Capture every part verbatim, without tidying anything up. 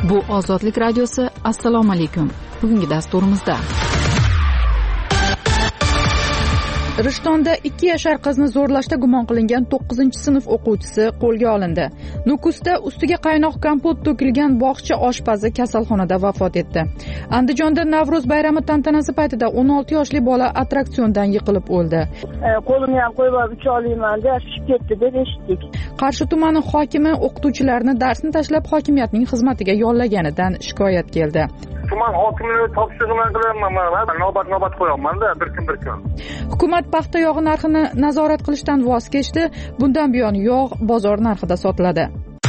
Bu Ozodlik radiosi. Assalomu alaykum. Bugungi dasturimizda Rishtonda ikki yashar qizni zo'rlashda gumon qilingan to'qqizinchi sinf o'quvchisi qo'lga olindi. Nukusda ustiga qaynoq kompot to'kilgan bog'cha oshpazi kasalxonada vafot etdi. Andijonda Navro'z bayrami tantanasi paytida o'n olti yoshli bola attraksiondan yiqilib o'ldi. Qo'limni ham qo'yib olib uch olayman deb tushib ketdi deb eshitdik. Qarshi tumani hokimi o'qituvchilarni darsni tashlab hokimiyatning xizmatiga yollaganidan shikoyat keldi. Tuman hokimligi topshirig'i bilan qilyapman, men navbat-navbat qo'yapman-da, bir kun bir kun. Hukumat paxta yog'i narxini nazorat qilishdan voz kechdi. Bundan buyon yog' bozor narxida sotiladi.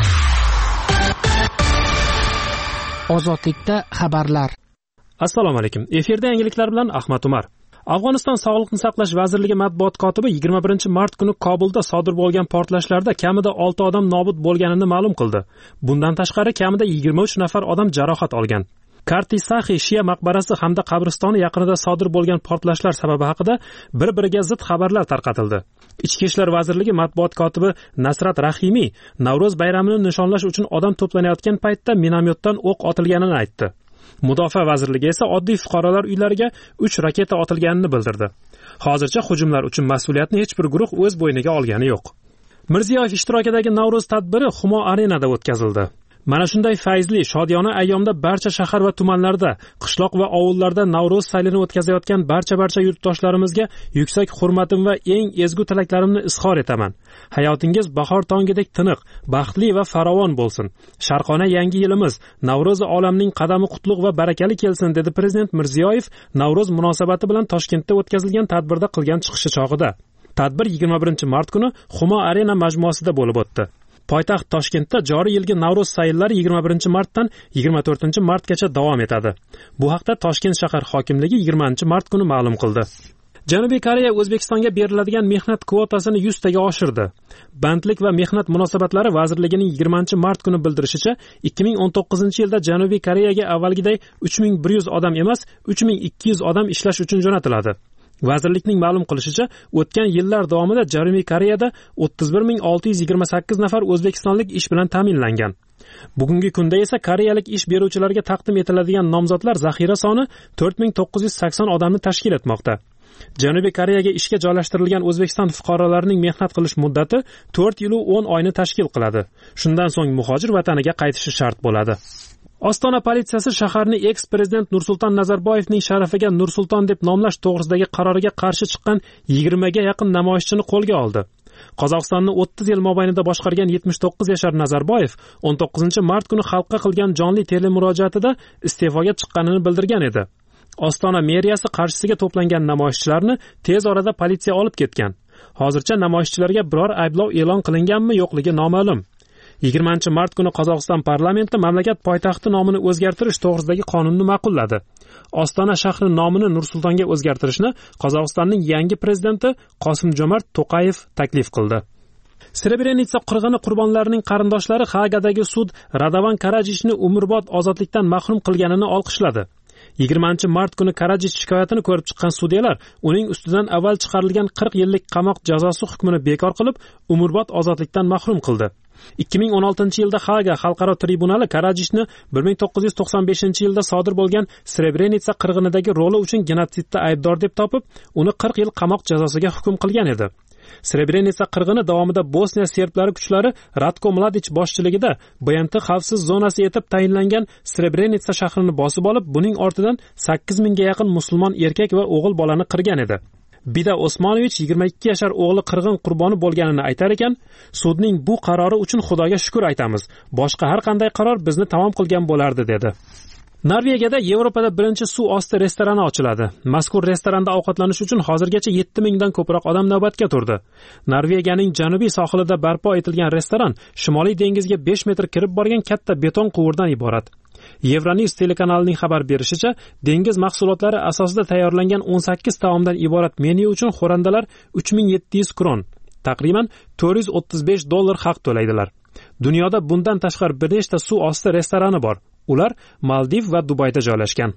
Ozodlikda xabarlar. Assalomu alaykum. Efirda yangiliklar bilan Ahmad Umar. Afg'oniston Sog'liqni saqlash vazirligi matbuot kotibi yigirma birinchi mart kuni Kobulda sodir bo'lgan portlashlarda kamida olti odam nobud bo'lganini ma'lum qildi. Bundan tashqari kamida yigirma uch nafar odam jarohat olgan. Kartisahi Shia maqbarasi hamda qabristoni yaqinida sodir bo'lgan portlashlar sababi haqida bir-biriga zid xabarlar tarqatildi. Ichki ishlar vazirligi matbuot kotibi Nasrat Rahimiy Navro'z bayramini nishonlash uchun odam to'planayotgan paytda minomyotdan o'q otilganini aytdi. Mudofaa vazirligi esa oddiy fuqarolar uylariga uch raketa otilganini bildirdi. Hozircha hujumlar uchun mas'uliyatni hech bir guruh o'z bo'yniga olgani yo'q. Mirziyoyev ishtirokidagi Navro'z tadbiri Humo Arenada o'tkazildi. Mana shunday fayzli, shodiyona ayyomda barcha shahar va tumanlarda, qishloq va ovullarda Navro'z saylini o'tkazayotgan barcha-barcha yurtdoshlarimizga yuksak hurmatim va eng ezgu tilaklarimni izhor etaman. Hayotingiz bahor tongidek tiniq, baxtli va farovon bo'lsin. Sharqona yangi yilimiz Navro'z olamning qadami qutlug' va barakali kelsin, dedi Prezident Mirziyoyev Navro'z munosabati bilan Toshkentda o'tkazilgan tadbirda qilgan chiqishi chog'ida. Tadbir yigirma birinchi mart kuni Humo Arena majmuasida bo'lib o'tdi. Poytaxt Toshkentda joriy yilgi Navro'z sayllari yigirma birinchi martdan yigirma to'rtinchi martgacha davom etadi. Bu haqda Toshkent shahar hokimligi yigirmanchi mart kuni ma'lum qildi. Janubiy Koreya O'zbekistonga beriladigan mehnat kvotasini yuz taga oshirdi. Bandlik va mehnat munosabatlari vazirligining yigirmanchi mart kuni bildirishicha, ikki ming o'n to'qqizinchi yilda Janubiy Koreyaga avvalgiday uch ming bir yuz odam emas, uch ming ikki yuz odam ishlash uchun jo'natiladi. Vazirlikning ma'lum qilishicha, o'tgan yillar davomida Janubiy Koreyada o'ttiz bir ming olti yuz yigirma sakkiz nafar o'zbekistonlik ish bilan ta'minlangan. Bugungi kunda esa koreyalik ish beruvchilarga taqdim etiladigan nomzodlar zaxira soni to'rt ming to'qqiz yuz sakson odamni tashkil etmoqda. Janubiy Koreyaga ishga joylashtirilgan O'zbekiston fuqarolarining mehnat qilish muddati to'rt yil va o'n oyni tashkil qiladi. Shundan so'ng muhojir vataniga qaytishi shart bo'ladi. Ostona politsiyasi shaharni eks-prezident Nursulton Nazarboyevning sharafiga Nursulton deb nomlash to'g'risidagi qaroriga qarshi chiqqan yigirmaga yaqin namoyishchini qo'lga oldi. Qozog'istonni o'ttiz yil mobaynida boshqargan yetmish to'qqiz yashar Nazarboyev o'n to'qqizinchi mart kuni xalqqa qilgan jonli telemurojaatida iste'foga chiqqanini bildirgan edi. Ostona meriyasi qarshisiga to'plangan namoyishchilarni tez orada politsiya olib ketgan. Hozircha namoyishchilarga biror ayblov e'lon qilinganmi yo'qligi noma'lum. yigirmanchi mart kuni Qozog'iston parlamenti mamlakat poytaxti nomini o'zgartirish to'g'risidagi qonunni ma'qulladi. Ostona shahri nomini Nursultonga o'zgartirishni Qozog'istonning yangi prezidenti Qosim-Jo'mart To'qayev taklif qildi. Srebrenitsa qirg'ini qurbonlarining qarindoshlari Hagadagi sud Radovan Karajichni umrbod ozodlikdan mahrum qilganini olqishladi. yigirmanchi mart kuni Karajich shikoyatini ko'rib chiqqan sudyalar uning ustidan avval chiqarilgan qirq yillik qamoq jazosi hukmini bekor qilib, umrbod ozodlikdan mahrum qildi. ikki ming o'n oltinchi yilda Haga xalqaro tribunali Karajichni bir ming to'qqiz yuz to'qson beshinchi yilda sodir bo'lgan Srebrenitsa qirg'inidagi roli uchun genotsidda aybdor deb topib, uni qirq yil qamoq jazosiga hukm qilgan edi. Srebrenitsa qirg'ini davomida Bosniya serblari kuchlari Ratko Mladic boshchiligida B M T xavfsiz zonasi etib tayinlangan Srebrenitsa shahrini bosib olib, buning ortidan sakkiz mingga yaqin musulmon erkak va o'g'il bolani qirgan edi. Bida Osmonovich yigirma ikki yashar o'g'li qirg'in qurboni bo'lganini aytar ekan, sudning bu qarori uchun Xudoga shukr aytamiz. Boshqa har qanday qaror bizni tamom qilgan bo'lardi, dedi. Norvegiyada Yevropada birinchi suv osti restorani ochiladi. Mazkur restoranda ovqatlanish uchun hozirgacha yetti mingdan ko'proq odam navbatga turdi. Norvegiyaning janubiy sohilida barpo etilgan restoran Shimoliy dengizga besh metr kirib borgan katta beton quvurdan iborat. Euronews telekanalining xabar berishicha, dengiz mahsulotlari asosida tayyorlangan o'n sakkiz taomdan iborat menyu uchun xo'randalar uch ming yetti yuz kron, taqriban to'rt yuz o'ttiz besh dollar haq to'laydilar. Dunyoda bundan tashqari bir nechta suv osti restorani bor. Ular Maldiv va Dubayda joylashgan.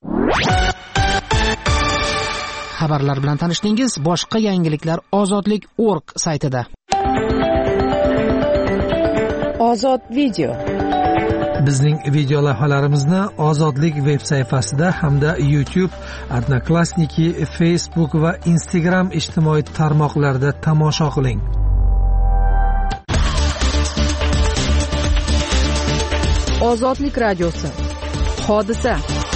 Xabarlar bilan tanishdingiz. Boshqa yangiliklar ozodlik nokta org saytida. Ozod video. Bizning video lavhalarimizni Ozodlik veb sayfasida hamda YouTube, Odnoklassniki, Facebook va Instagram ijtimoiy tarmoqlarida tomosha qiling. Ozodlik radiosi. Hodisa.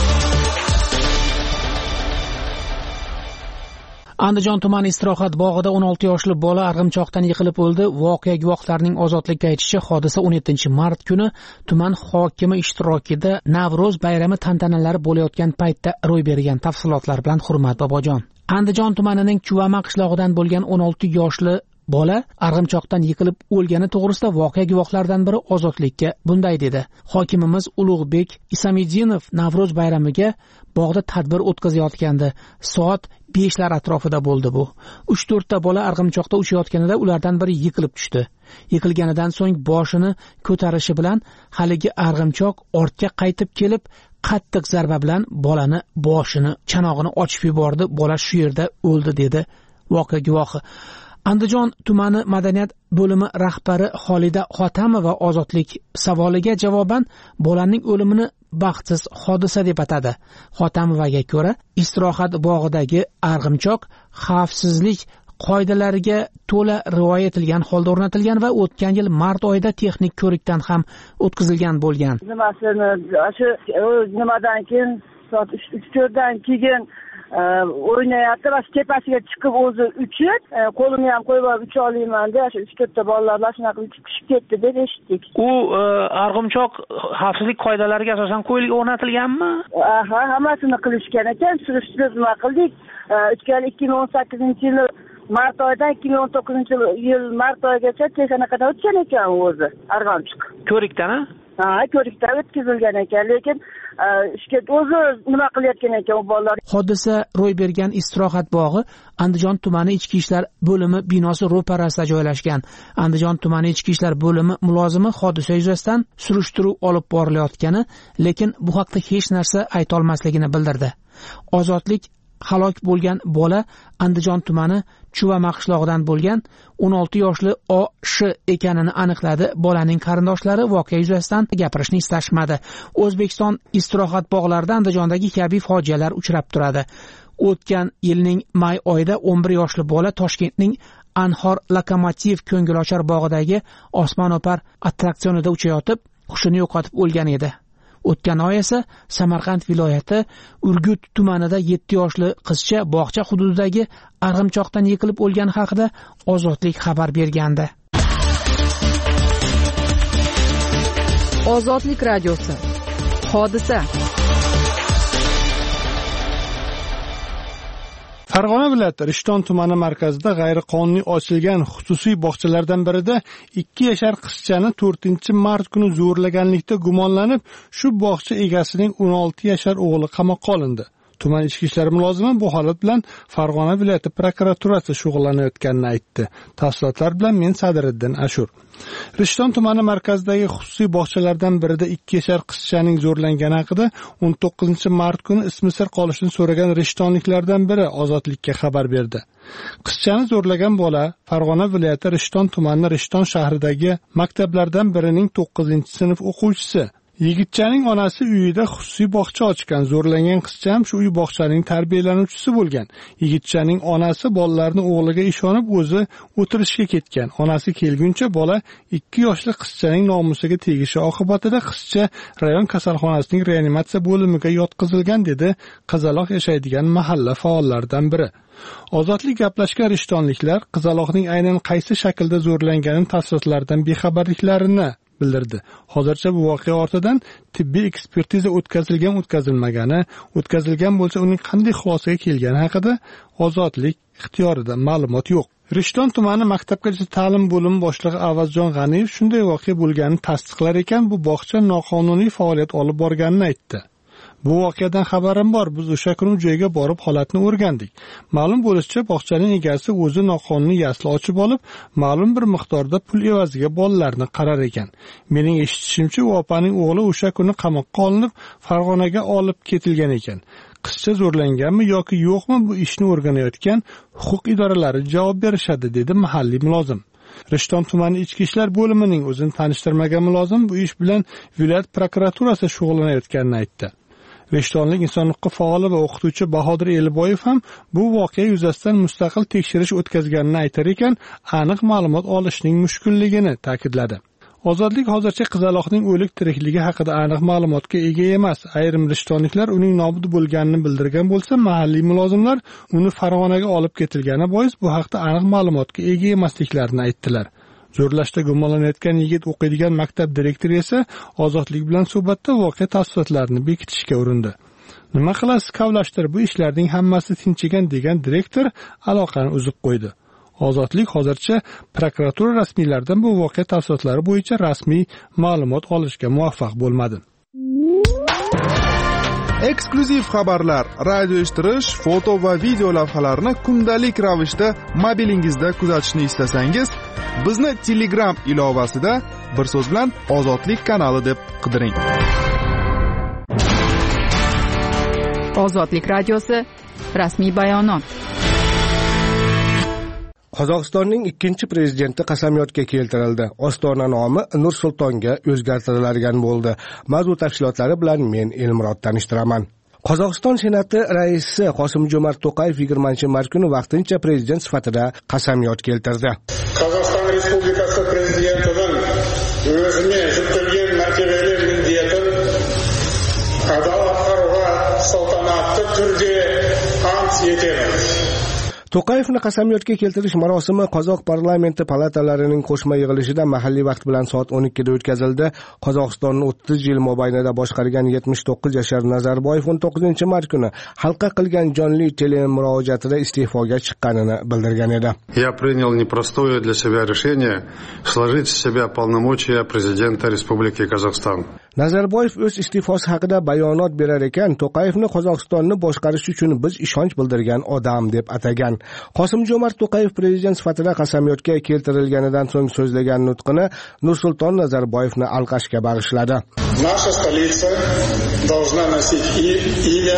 Andijon tumani istirohat bog'ida o'n olti yoshli bola arg'imchoqdan yiqilib o'ldi. Voqea guvohlarining Ozodlikka aytishicha, hodisa o'n yettinchi mart kuni tuman hokimi ishtirokida Navro'z bayrami tantanalari bo'layotgan paytda ro'y bergan. Tafsilotlar bilan Hurmat Bobojon. Andijon tumanining Chuvama qishlog'idan bo'lgan o'n olti yoshli bola arg'imchoqdan yiqilib o'lgani to'g'risida voqea guvohlaridan biri Ozodlikka bunday dedi. Hokimimiz Ulug'bek Isamidinov Navro'z bayramiga bog'da tadbir o'tkazayotgandi. Soat beshlar atrofida bo'ldi bu. uch to'rtta bola arg'imchoqda uchayotganida ulardan biri yiqilib tushdi. Yiqilganidan so'ng boshini ko'tarishi bilan haligi arg'imchoq ortga qaytib kelib, qattiq zarba bilan bolani boshini, chanog'ini ochib yubordi. Bola shu yerda o'ldi dedi voqea guvohi. Andijon tumani madaniyat bo'limi rahbari Xolida Xotamova Ozodlik savoliga javoban bolaning o'limini baxtsiz hodisa deb atadi. Xotamovaga ko'ra, istirohat bog'idagi arg'imchoq xavfsizlik qoidalariga to'la rioya etilgan holda o'rnatilgan va o'tgan yil mart oyida texnik ko'rikdan ham o'tkazilgan bo'lgan. Nimasini shu nimadan keyin soat uch to'rtdan keyin o'ynayapti va tepasiga chiqib o'zi uchib, qo'limni ham qo'yib olib ucha olmayman deb shu uch to'rtta bolalar bilan shunaqa uchib tushib ketdi deb eshitdik. U arg'imchoq xavfsizlik qoidalariga asosan qo'yilib o'rnatilganmi? Aha, hammasini qilishgan ekan. Surishtirib nima qildik? O'tgan ikki ming o'n sakkizinchi yil mart oyidan ikki ming o'n to'qqizinchi yil mart oyigacha texnika qadar o'tgan ekan o'zi arg'imchoq. Ko'rikdan, ha? Ha, ko'rikdan o'tkazilgan ekan, lekin ishga o'zi nima qilayotgan ekan u bolalar. Hodisa ro'y bergan istirohat bog'i Andijon tumani ichki ishlar bo'limi binosi ro'parasida joylashgan. Andijon tumani ichki ishlar bo'limi mulozimi hodisa yuzasidan surishtiruv olib borilayotgani, lekin bu haqda hech narsa ayta olmasligini bildirdi. Ozodlik halok bo'lgan bola Andijon tumani Chuvama qishlog'idan bo'lgan o'n olti yoshli O Sh ekanini aniqladi. Bolaning qarindoshlari voqea yuzasidan gapirishni istashmadi. O'zbekiston istirohat bog'larida Andijondagi kabi fojialar uchrab turadi. O'tgan yilning may oyida o'n bir yoshli bola Toshkentning Anhor Lokomotiv ko'ngilochar bog'idagi osmono'par attraksionida uchayotib, hushini yo'qotib o'lgan edi. O'tgan oy esa Samarqand viloyati Urgut tumanida yetti yoshli qizcha bog'cha hududidagi arg'imchoqdan yiqilib o'lgani haqida Ozodlik xabar bergandi. Ozodlik radiosi. Hodisa. Farg'ona viloyati Rishton tumani markazida g'ayriqonuniy ochilgan xususiy bog'chalardan birida ikki yashar qizchani to'rtinchi mart kuni zo'rlaganlikda gumonlanib, shu bog'cha egasining o'n olti yashar o'g'li qamoqqa olindi. Tuman ichki ishlar mulozimi bu holat bilan Farg'ona viloyati prokuraturasi shug'ullanayotganini aytdi. Tafsilotlar bilan men Sadiriddin Ashur. Rishton tumani markazidagi xususiy bog'chalardan birida ikki yashar qizchaning zo'rlangani haqida o'n to'qqizinchi mart kuni ismi sir qolishini so'ragan rishtonliklardan biri Ozodlikka xabar berdi. Qizchani zo'rlagan bola Farg'ona viloyati Rishton tumani Rishton shahridagi maktablardan birining to'qqizinchi sinf o'quvchisi. Yigitchaning onasi uyida xususiy bog'cha ochgan. Zo'rlangan qizcha ham shu uy bog'chaning tarbiyalanuvchisi bo'lgan. Yigitchaning onasi bolalarni o'g'liga ishonib o'zi o'tirishga ketgan. Onasi kelguncha bola ikki yoshli qizchaning nomusiga tegishi oqibatida qizcha rayon kasalxonasining reanimatsiya bo'limiga yotqizilgan dedi qizaloq yashaydigan mahalla faollaridan biri. Ozodlik gaplashgan rishtonliklar qizaloqning aynan qaysi shaklda zo'rlanganini tafsilotlaridan bexabarliklarini bildirdi. Hozircha bu voqea ortidan tibbiy ekspertiza o'tkazilgan o'tkazilmagani, o'tkazilgan bo'lsa uning qanday xulosaga kelgani haqida Ozodlik ixtiyorida ma'lumot yo'q. Rishton tumani maktabgacha ta'lim bo'limi boshlig'i Avazjon G'aniyev shunday voqea bo'lganini tasdiqlar ekan, bu bog'cha noqonuniy faoliyat olib borganini aytdi. Bu voqeadan xabarim bor. Biz o'sha kuni joyga borib holatni o'rgandik. Ma'lum bo'lishicha, bog'chaning egasi o'zi noqonuniy yasli ochib olib, ma'lum bir miqdorda pul evaziga bolalarni qarar ekan. Mening eshitishimcha, u opaning o'g'li o'sha kuni qamoqqa olinib, Farg'onaga olib ketilgan ekan. Qizcha zo'rlanganmi yoki yo'qmi, bu ishni o'rganayotgan huquq idoralari javob berishadi, dedi mahalliy mulozim. Rishton tumani ichki ishlar bo'limining o'zini tanishtirmagan mulozim bu ish bilan viloyat prokuraturasi shug'ullanayotganini aytdi. Rishtonlik inson huquqi faoli va o'qituvchi Bahodir Elboyev ham bu voqea yuzasidan mustaqil tekshirish o'tkazganini aytar ekan, aniq ma'lumot olishning mushkulligini ta'kidladi. Ozodlik hozircha qizaloqning o'lik tirikligi haqida aniq ma'lumotga ega emas. Ayrim rishtonliklar uning nobud bo'lganini bildirgan bo'lsa, mahalliy mulozimlar uni Farg'onaga olib ketilgani bois bu haqda aniq ma'lumotga ega emasliklarini aytdilar. Zo'rlashda gumonlanayotgan yigit o'qiydigan maktab direktori esa Ozodlik bilan suhbatda voqea tafsilotlarini bekitishga urindi. Nima qilasiz kavlashtir, bu ishlarning hammasi tinchigan degan direktor aloqani uzib qo'ydi. Ozodlik hozircha prokuratura rasmiylaridan bu voqea tafsilotlari bo'yicha rasmiy ma'lumot olishga muvaffaq bo'lmadi. Eksklyuziv xabarlar, radio eshittirish, foto va video lavhalarni kundalik ravishda mobilingizda kuzatishni istasangiz, bizni Telegram ilovasida bir so'z bilan Ozodlik kanali deb qidiring. Ozodlik radiosi rasmiy bayonot. Qozog'istonning ikkinchi prezidenti qasamyodga keltirildi. Ostona nomi Nur-Sultonga o'zgartirilgan bo'ldi. Mavzu tafsilotlari bilan men Elmurod tanishtiraman. Qozog'iston Senati raisi Qosim-Jo'mart To'qayev yigirmanchi mart kuni vaqtincha prezident sifatida qasamyod keltirdi. Qozog'iston Respublikasi prezidentining o'zini yuklagan martabali minnatini ado etishga saltanatli turda ant etaman. To'qayevni qasamyodga keltirish marosimi Qozoq parlamenti palatalarining qo'shma yig'ilishida mahalliy vaqt bilan soat o'n ikkida o'tkazildi. Qozog'istonni o'ttiz yil mobaynida boshqargan yetmish to'qqiz yashar Nazarboyev o'n to'qqizinchi mart kuni xalqqa qilgan jonli telemurojaatida iste'foga chiqqanini bildirgan edi. Я принял непростое для себя решение сложить в себя полномочия президента Республики Казахстан. Nazarboyev o'z iste'fosi haqida bayonot berar ekan, To'qayevni Qozog'istonni boshqarish uchun biz ishonch bildirgan odam deb atagan. Qosim-Jo'mart To'qayev prezident sifatida qasamyodga keltirilganidan so'ng so'zlagan nutqini Nur-Sulton Nazarboyevni alqashga bag'ishladi. Наша столица должна носить имя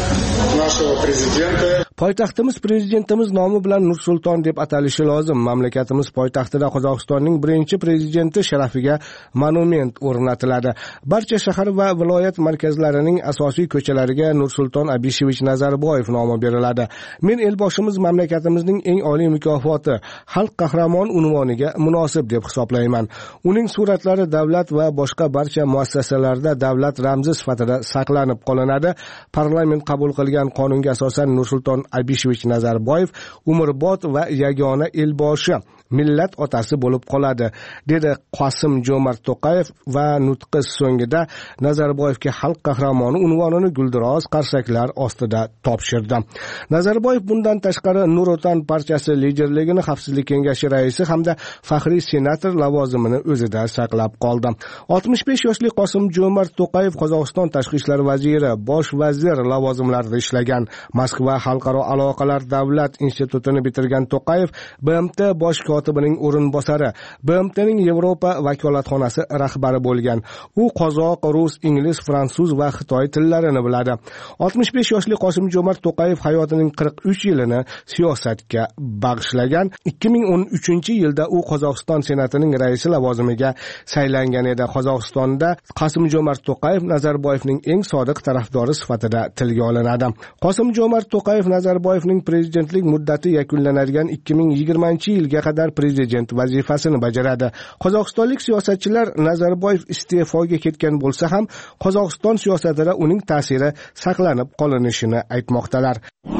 нашего президента. Poytaxtimiz prezidentimiz nomi bilan Nur-Sulton deb atalishi lozim. Mamlakatimiz poytaxtida Qozog'istonning birinchi prezidenti sharafiga monument o'rnatiladi. Barcha shahar va viloyat markazlarining asosiy ko'chalariga Nur-Sulton Abishevich Nazarboyev nomi beriladi. Men elboshimiz mamlakatimizning eng oliy mukofoti Xalq qahramon unvoniga munosib deb hisoblayman. Uning suratlari davlat va boshqa barcha muassasalarda davlat ramzi sifatida saqlanib qolinadi. Parlament qabul qilgan qonunga asosan Nur-Sulton Abishevich Nazarboyev umrbod va yagona elboshi, millat otasi bo'lib qoladi, dedi Qosim-Jo'mart To'qayev va nutqi so'ngida Nazarboyevga xalq qahramoni unvonini guldiroz qarsaklar ostida topshirdi. Nazarboyev bundan tashqari Nur Otan partiyasi liderligini Xavfsizlik kengashi raisi hamda faxriy senator lavozimini o'zida saqlab qoldi. oltmish besh yoshli Qosim-Jo'mart To'qayev Qozog'iston tashqi ishlar vaziri, bosh vazir lavozimlarida ishlagan. Moskva xalqaro aloqalar davlat institutini bitirgan To'qayev B M T bosh kotibining o'rinbosari, B M T'ning Yevropa vakolatxonasi rahbari bo'lgan. U qozoq, rus, ingliz, fransuz va xitoy tillarini biladi. oltmish besh yoshli Qosim-Jo'mart To'qayev hayotining qirq uch yilini siyosatga bag'ishlagan. ikki ming o'n uchinchi yilda u Qozog'iston senatining raisi lavozimiga saylangan edi. Qozog'istonda Qosim-Jo'mart To'qayev Nazarboyevning eng sodiq tarafdori sifatida tilga olinadi. Qosim-Jo'mart To'qayev Nazarboyevning prezidentlik muddati yakunlanadigan ikki ming yigirmanchi yilga qadar prezident vazifasini bajaradi. Qozog'istonlik siyosatchilar Nazarboyev iste'foga ketgan bo'lsa ham Qozog'iston siyosatida uning ta'siri saqlanib qolinishini aytmoqdalar.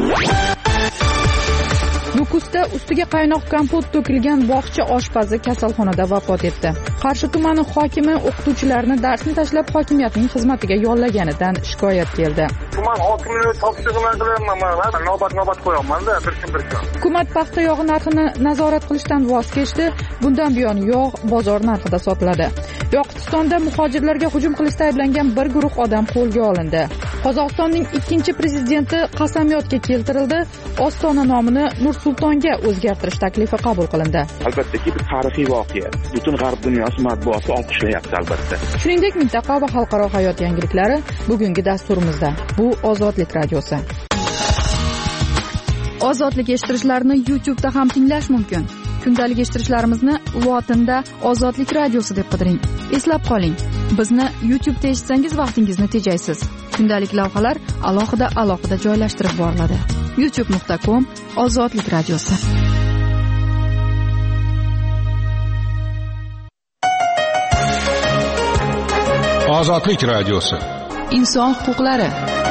Nukusda ustiga qaynoq kompot to'kilgan bog'cha oshpazi kasalxonada vafot etdi. Qarshi tumani hokimi o'qituvchilarni darsni tashlab hokimiyatning xizmatiga yollaganidan shikoyat keldi. Tuman hokimligi topshirig'ini qilyapman, men navbat-navbat qo'yaman-da, bir kun bir kun. Hukumat paxta yog'i narxini nazorat qilishdan voz kechdi. Bundan buyon yog' bozor narxida sotiladi. Yoqutistonda muhojirlarga hujum qilishda ayblangan bir guruh odam qo'lga olindi. Qozog'istonning ikkinchi prezidenti qasamyodga keltirildi. Ostona nomini Nur-Sultonga o'zgartirish taklifi qabul qilindi. Albattaki bir tarixiy voqea. Butun g'arb dunyosi matbuoti olqishlayapti albatta. Shuningdek, mintaqa va xalqaro hayot yangiliklari bugungi dasturimizda. Bu Ozodlik radiosi. Ozodlik eshittirishlarini YouTube'da ham tinglash mumkin. kundalik eshittirishlarimizni lotinda Ozodlik radiosi deb qidiring. Eslab qoling, bizni YouTube'da eshitsangiz vaqtingizni tejaysiz. Kundalik lavhalar alohida alohida joylashtirib boriladi. youtube nuqta com Ozodlik radiosi. Ozodlik radiosi. Inson huquqlari.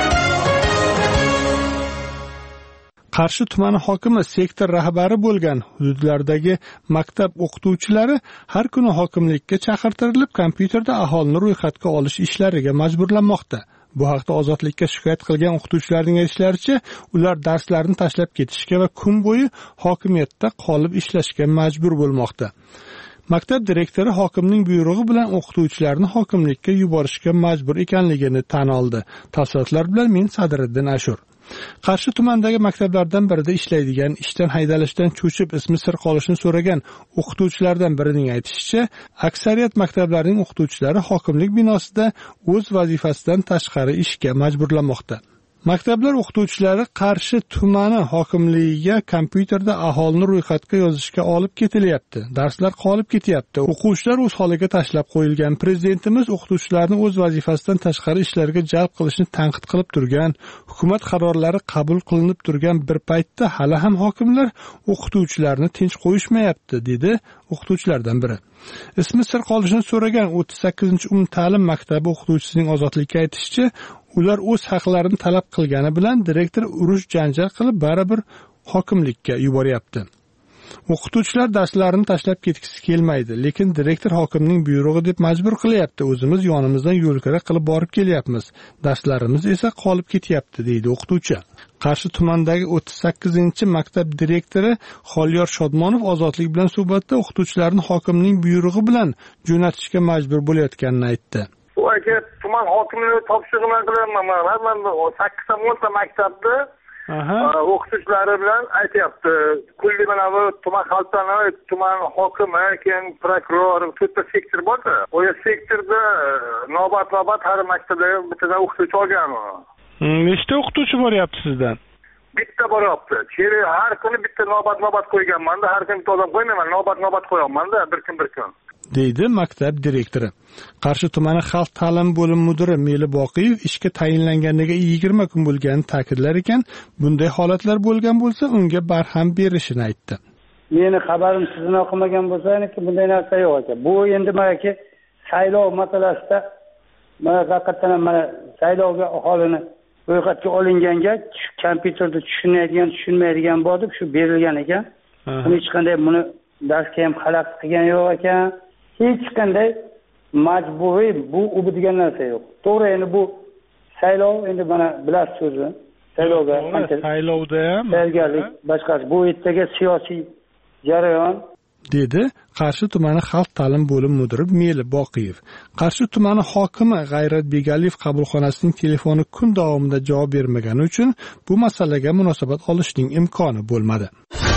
Qarshi tumani hokimi sektor rahbari bo'lgan hududlardagi maktab o'qituvchilari har kuni hokimlikka chaqirtirilib, kompyuterda aholini ro'yxatga olish ishlariga majburlanmoqda. Bu haqda Ozodlikka shikoyat qilgan o'qituvchilarning aytishlaricha, ular darslarni tashlab ketishga va kun bo'yi hokimiyatda qolib ishlashga majbur bo'lmoqda. Maktab direktori hokimning buyrug'i bilan o'qituvchilarni hokimlikka yuborishga majbur ekanligini tan oldi. Tafsilotlar bilan men Sadriddin Ashur. Qarshi tumanidagi maktablardan birida ishlaydigan, ishdan haydalishdan cho'chib ismi sir qolishini so'ragan o'qituvchilardan birining aytishicha, aksariyat maktablarning o'qituvchilari hokimlik binosida o'z vazifasidan tashqari ishga majburlanmoqda. Maktablar o'qituvchilari Qarshi tumani hokimligiga kompyuterda aholini ro'yxatga yozishga olib ketilyapti. Darslar qolib ketyapti. O'quvchilar o'z holiga tashlab qo'yilgan. Prezidentimiz o'qituvchilarni o'z vazifasidan tashqari ishlarga jalb qilishni tanqid qilib turgan, hukumat qarorlari qabul qilinib turgan bir paytda hali ham hokimlar o'qituvchilarni tinch qo'yishmayapti, dedi o'qituvchilardan biri. Ismi sir qolishini so'ragan o'ttiz sakkizinchi umumta'lim maktabi o'qituvchisining Ozodlikka aytishicha, ular o'z haqlarini talab qilgani bilan direktor urush janjal qilib baribir hokimlikka yuboryapti. O'qituvchilar darslarini tashlab ketgisi kelmaydi, lekin direktor hokimning buyrug'i deb majbur qilyapti. O'zimiz yonimizdan yo'lkira qilib borib kelyapmiz. Darslarimiz esa qolib ketyapti, deydi o'qituvchi. Qarshi tumanidagi o'ttiz sakkizinchi maktab direktori Xoliyor Shodmonov Ozodlik bilan suhbatda o'qituvchilarni hokimning buyrug'i bilan jo'natishga majbur bo'layotganini aytdi. Bu aka tuman hokimligi topshirig'i qilyapman. Men sakkizta o'nta maktabda o'qituvchilari bilan aytyapti. Kulli mana bu tuman xalqani, tuman hokimi, keyin prokuror, to'rtta sektor bor-da. O sektorda navbat-navbat har maktabda bittadan o'qituvchi olganman. Nechta o'qituvchi boryapti sizdan? Bitta boryapti. Cheri har kuni bitta navbat-navbat qo'yganman-da, har kuni bitta odam qo'ymayman, navbat-navbat qo'yaman-da, bir kun bir kun. deydi maktab direktori. Qarshi tumani xalq ta'lim bo'lim mudiri Meli Boqiyev ishga tayinlanganiga yigirma kun bo'lganini ta'kidlar ekan, bunday holatlar bo'lgan bo'lsa, unga barham berishini aytdi. Meni xabarim sizdan o'qimagan bo'lsa, bunday narsa yo'q ekan. Bu endi manaki saylov masalasida mana haqiqatan mana saylovga aholini ro'yxatga olinganga kompyuterda tushunmaydigan, tushunmaydigan bo'lib shu berilgan ekan. Hech qanday buni darsga ham xalaqit qilgan yo'q ekan. Hech qanday majburiy bu u degan narsa yo'q. To'g'ri, endi bu saylov, endi mana bilasiz o'zi. Saylovga saylovda ham tayyorgarlik boshqasi bu yerdagi siyosiy jarayon, dedi Qarshi tumani xalq ta'lim bo'lim mudiri Meli Boqiyev. Qarshi tumani hokimi G'ayrat Begaliyev qabulxonasining telefoni kun davomida javob bermagani uchun bu masalaga munosabat olishning imkoni bo'lmadi.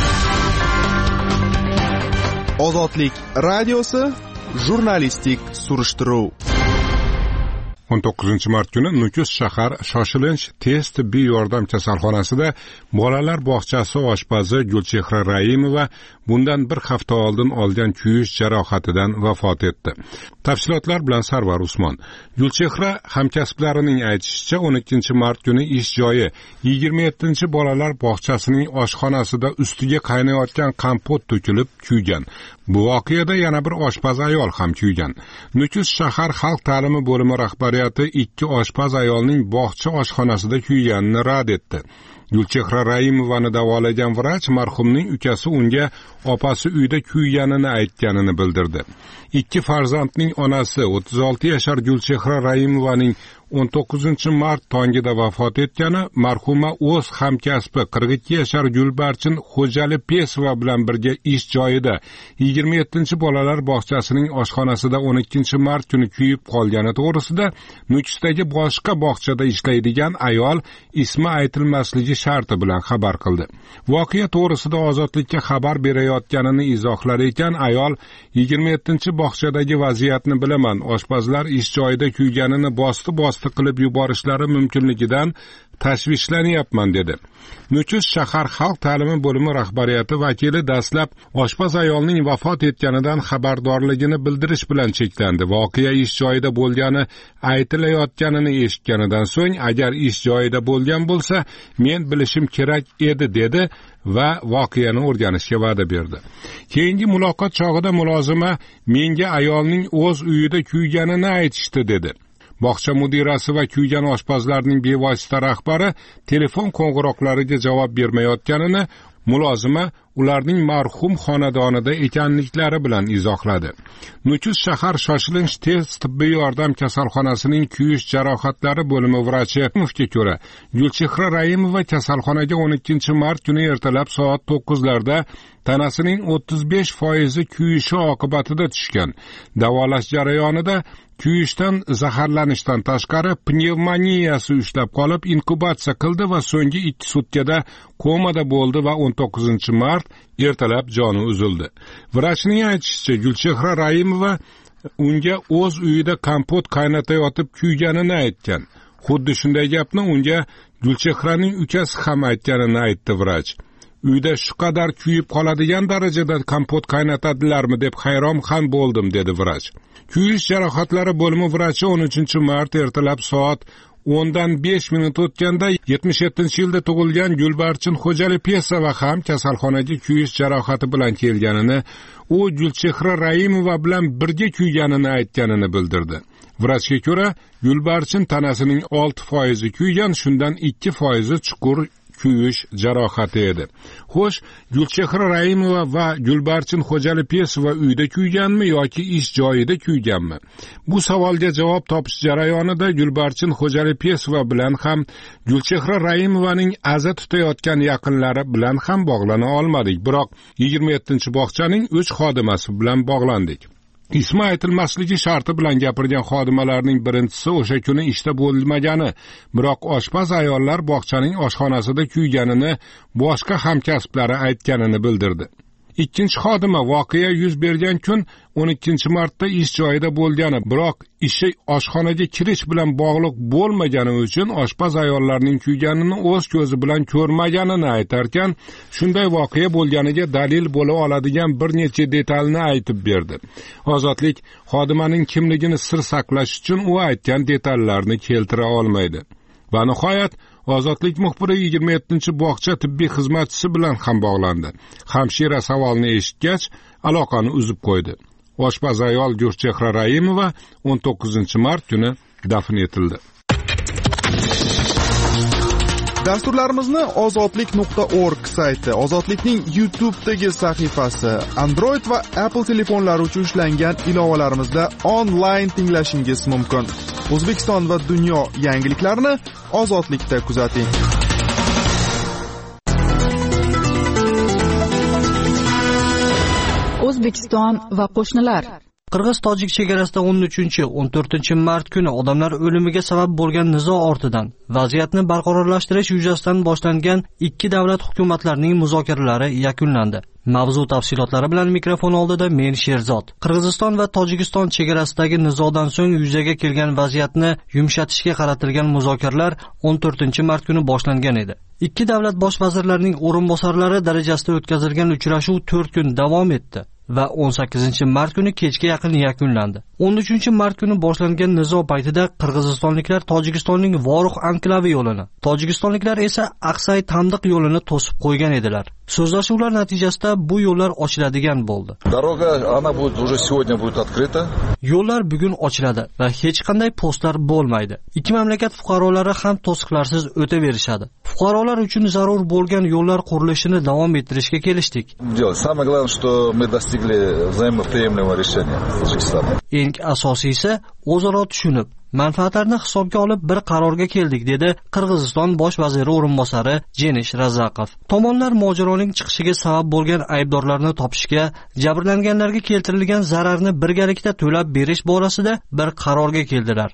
Ozodlik radiosi jurnalistik surishtiruv. o'n to'qqizinchi mart kuni Nukus shahar shoshilinch tez tibbiy yordam kasalxonasida bolalar bog'chasi oshpazi Gulchehra Raimova bundan bir hafta oldin olgan kuyish jarohatidan vafot etdi. Tafsilotlar bilan Sarvar Usmon. Gulchehra hamkasblarining aytishicha, o'n ikkinchi mart kuni ish joyi yigirma yettinchi bolalar bog'chasining oshxonasida ustiga qaynayotgan kompot to'kilib kuygan. Bu voqeada yana bir oshpaz ayol ham kuygan. Nukus shahar xalq ta'limi bo'limi rahbariyati ikki oshpaz ayolning bog'cha oshxonasida kuyganini rad etdi. Gulchehra Raimovani davolagan vrach marhumning ukasi unga opasi uyda kuyganini aytganini bildirdi. Ikki farzandning onasi o'ttiz olti yashar Gulchehra Raimovaning o'n to'qqizinchi mart tongida vafot etgani, marhuma o'z hamkasbi qirq ikki yashar Gulbarchin Xo'jali Pesova bilan birga ish joyida yigirma yettinchi bolalar bog'chasining oshxonasida o'n ikkinchi mart kuni kuyib qolgani to'g'risida Nukusdagi boshqa bog'chada ishlaydigan ayol ismi aytilmasligi sharti bilan xabar qildi. Voqea to'g'risida Ozodlikka xabar berayotganini izohlar ekan, ayol yigirma yettinchi bog'chadagi vaziyatni bilaman, oshpazlar ish joyida kuyganini bosti-bosti qilib yuborishlari mumkinligidan tashvishlanyapman dedi. Nukus shahar xalq ta'limi bo'limi rahbariyati vakili dastlab oshpaz ayolning vafot etganidan xabardorligini bildirish bilan cheklandi. Voqea ish joyida bo'lgani aytilayotganini eshitganidan so'ng, agar ish joyida bo'lgan bo'lsa, men bilishim kerak edi dedi va voqeani o'rganishga va'da berdi. Keyingi muloqot chog'ida mulozima menga ayolning o'z uyida kuyganini aytishdi dedi. Bog'cha mudirasi va kuygan oshpazlarning bevosita rahbari telefon qo'ng'iroqlariga javob bermayotganini mulozima ularning marhum xonadonida ekanliklari bilan izohladi. Nukus shahar shoshilinch tez tibbiy yordam kasalxonasining kuyish jarohatlari bo'limi vrachi Mufga ko'ra, Gulchehra Raimova kasalxonaga o'n ikkinchi mart kuni ertalab soat to'qqiz larda tanasining o'ttiz besh foizi kuyishi oqibatida tushgan. Davolash jarayonida kuyishdan zaharlanishdan tashqari pnevmoniyasi ushlab qolib inkubatsiya qildi va so'nggi ikki sutkada komada bo'ldi va o'n to'qqizinchi mart ertalab joni uzildi. Vrachning aytishicha, Gulchehra Raimova unga o'z uyida kompot qaynatayotib kuyganini aytgan. Xuddi shunday gapni unga Gulchehraning ukasi ham aytganini aytdi vrach. Uyda shu qadar kuyib qoladigan darajada kompot qaynatadilarmi deb hayron ham bo'ldim dedi vrach. Kuyish jarohatlari bo'limi vrachi o'n uchinchi mart ertalab soat o'ndan besh minut o'tganda yetmish yettinchi yilda tug'ilgan Gulbarchin Xo'jalipesova ham kasalxonaga kuyish jarohati bilan kelganini, u Gulchehra Raimova bilan birga kuyganini aytganini bildirdi. Vrachga ko'ra, Gulbarchin tanasining olti foizi kuygan, shundan ikki foizi chuqur kuyish jarohati edi. Xo'sh, Gulchehra Raimova va Gulbarchin Xo'jalipesova uyda kuyganmi yoki ish joyida kuyganmi? Bu savolga javob topish jarayonida Gulbarchin Xo'jalipesova bilan ham Gulchehra Raimovaning aza tutayotgan yaqinlari bilan ham bog'lana olmadik, biroq yigirma yettinchi bog'chaning uch xodimasi bilan bog'landik. Ismi aytilmasligi sharti bilan gapirgan xodimalarning birinchisi o'sha kuni ishda bo'lmagani, biroq oshpaz ayollar bog'chaning oshxonasida kuyganini boshqa hamkasblari aytganini bildirdi. Ikkinchi xodima voqea yuz bergan kun o'n ikkinchi martda ish joyida bo'lgani, biroq ishi oshxonaga kirish bilan bog'liq bo'lmagani uchun oshpaz ayollarning kuyganini o'z ko'zi bilan ko'rmaganini aytarkan, shunday voqea bo'lganiga dalil bo'la oladigan bir necha detalni aytib berdi. Ozodlik xodimaning kimligini sir saqlash uchun u aytgan detallarni keltira olmaydi. Va nihoyat Ozodlik muxbiri yigirma yettinchi bog'cha tibbiy xizmatchisi bilan ham bog'landi. Hamshira savolni eshitgach, aloqani uzib qo'ydi. Oshpaz ayol Gulchehra Raimova o'n to'qqizinchi mart kuni dafn etildi. Dasturlarimizni ozodlik nuqta org sayti, Ozodlikning YouTube'dagi sahifasi, Android va Apple telefonlari uchun ishlangan ilovalarimizda onlayn tinglashingiz mumkin. O'zbekiston va dunyo yangiliklarini Ozodlikda kuzating. O'zbekiston va qo'shnilar. Qirg'iz-tojik chegarasida o'n uchinchi o'n to'rtinchi mart kuni odamlar o'limiga sabab bo'lgan nizo ortidan vaziyatni barqarorlashtirish yuzasidan boshlangan ikki davlat hukumatlarining muzokaralari yakunlandi. Mavzu tafsilotlari bilan mikrofon oldida men Sherzod. Qirg'iziston va Tojikiston chegarasidagi nizodan so'ng yuzaga kelgan vaziyatni yumshatishga qaratilgan muzokaralar o'n to'rtinchi mart kuni boshlangan edi. Ikki davlat bosh vazirlarining o'rinbosarlari darajasida o'tkazilgan uchrashuv to'rt kun davom etdi va o'n sakkizinchi mart kuni kechga yaqin yakunlandi. o'n uchinchi mart kuni boshlangan nizo paytida qirg'izistonliklar Tojikistonning Voruh anklavi yo'lini, tojikistonliklar esa Aqsay Tandiq yo'lini to'sib qo'ygan edilar. So'zlashuvlar natijasida bu yo'llar ochiladigan bo'ldi. Дорога, она будет уже сегодня будет открыта. Yo'llar bugun ochiladi va hech qanday postlar bo'lmaydi. Ikki mamlakat fuqarolari ham to'siqlarsiz o'taverishadi. Fuqarolar uchun zarur bo'lgan yo'llar qurilishini davom ettirishga kelishdik. Самое главное, что мы достигли взаимоприемлемого решения с Tojikiston. Eng asosiysi o'zaro tushunib, manfaatlarni hisobga olib bir qarorga keldik, dedi Qirg'iziston bosh vaziri o'rinbosari Jenish Razaqov. Tomonlar mojaroning chiqishiga sabab bo'lgan aybdorlarni topishga, jabrlanganlarga keltirilgan zararni birgalikda to'lab berish borasida bir qarorga keldilar.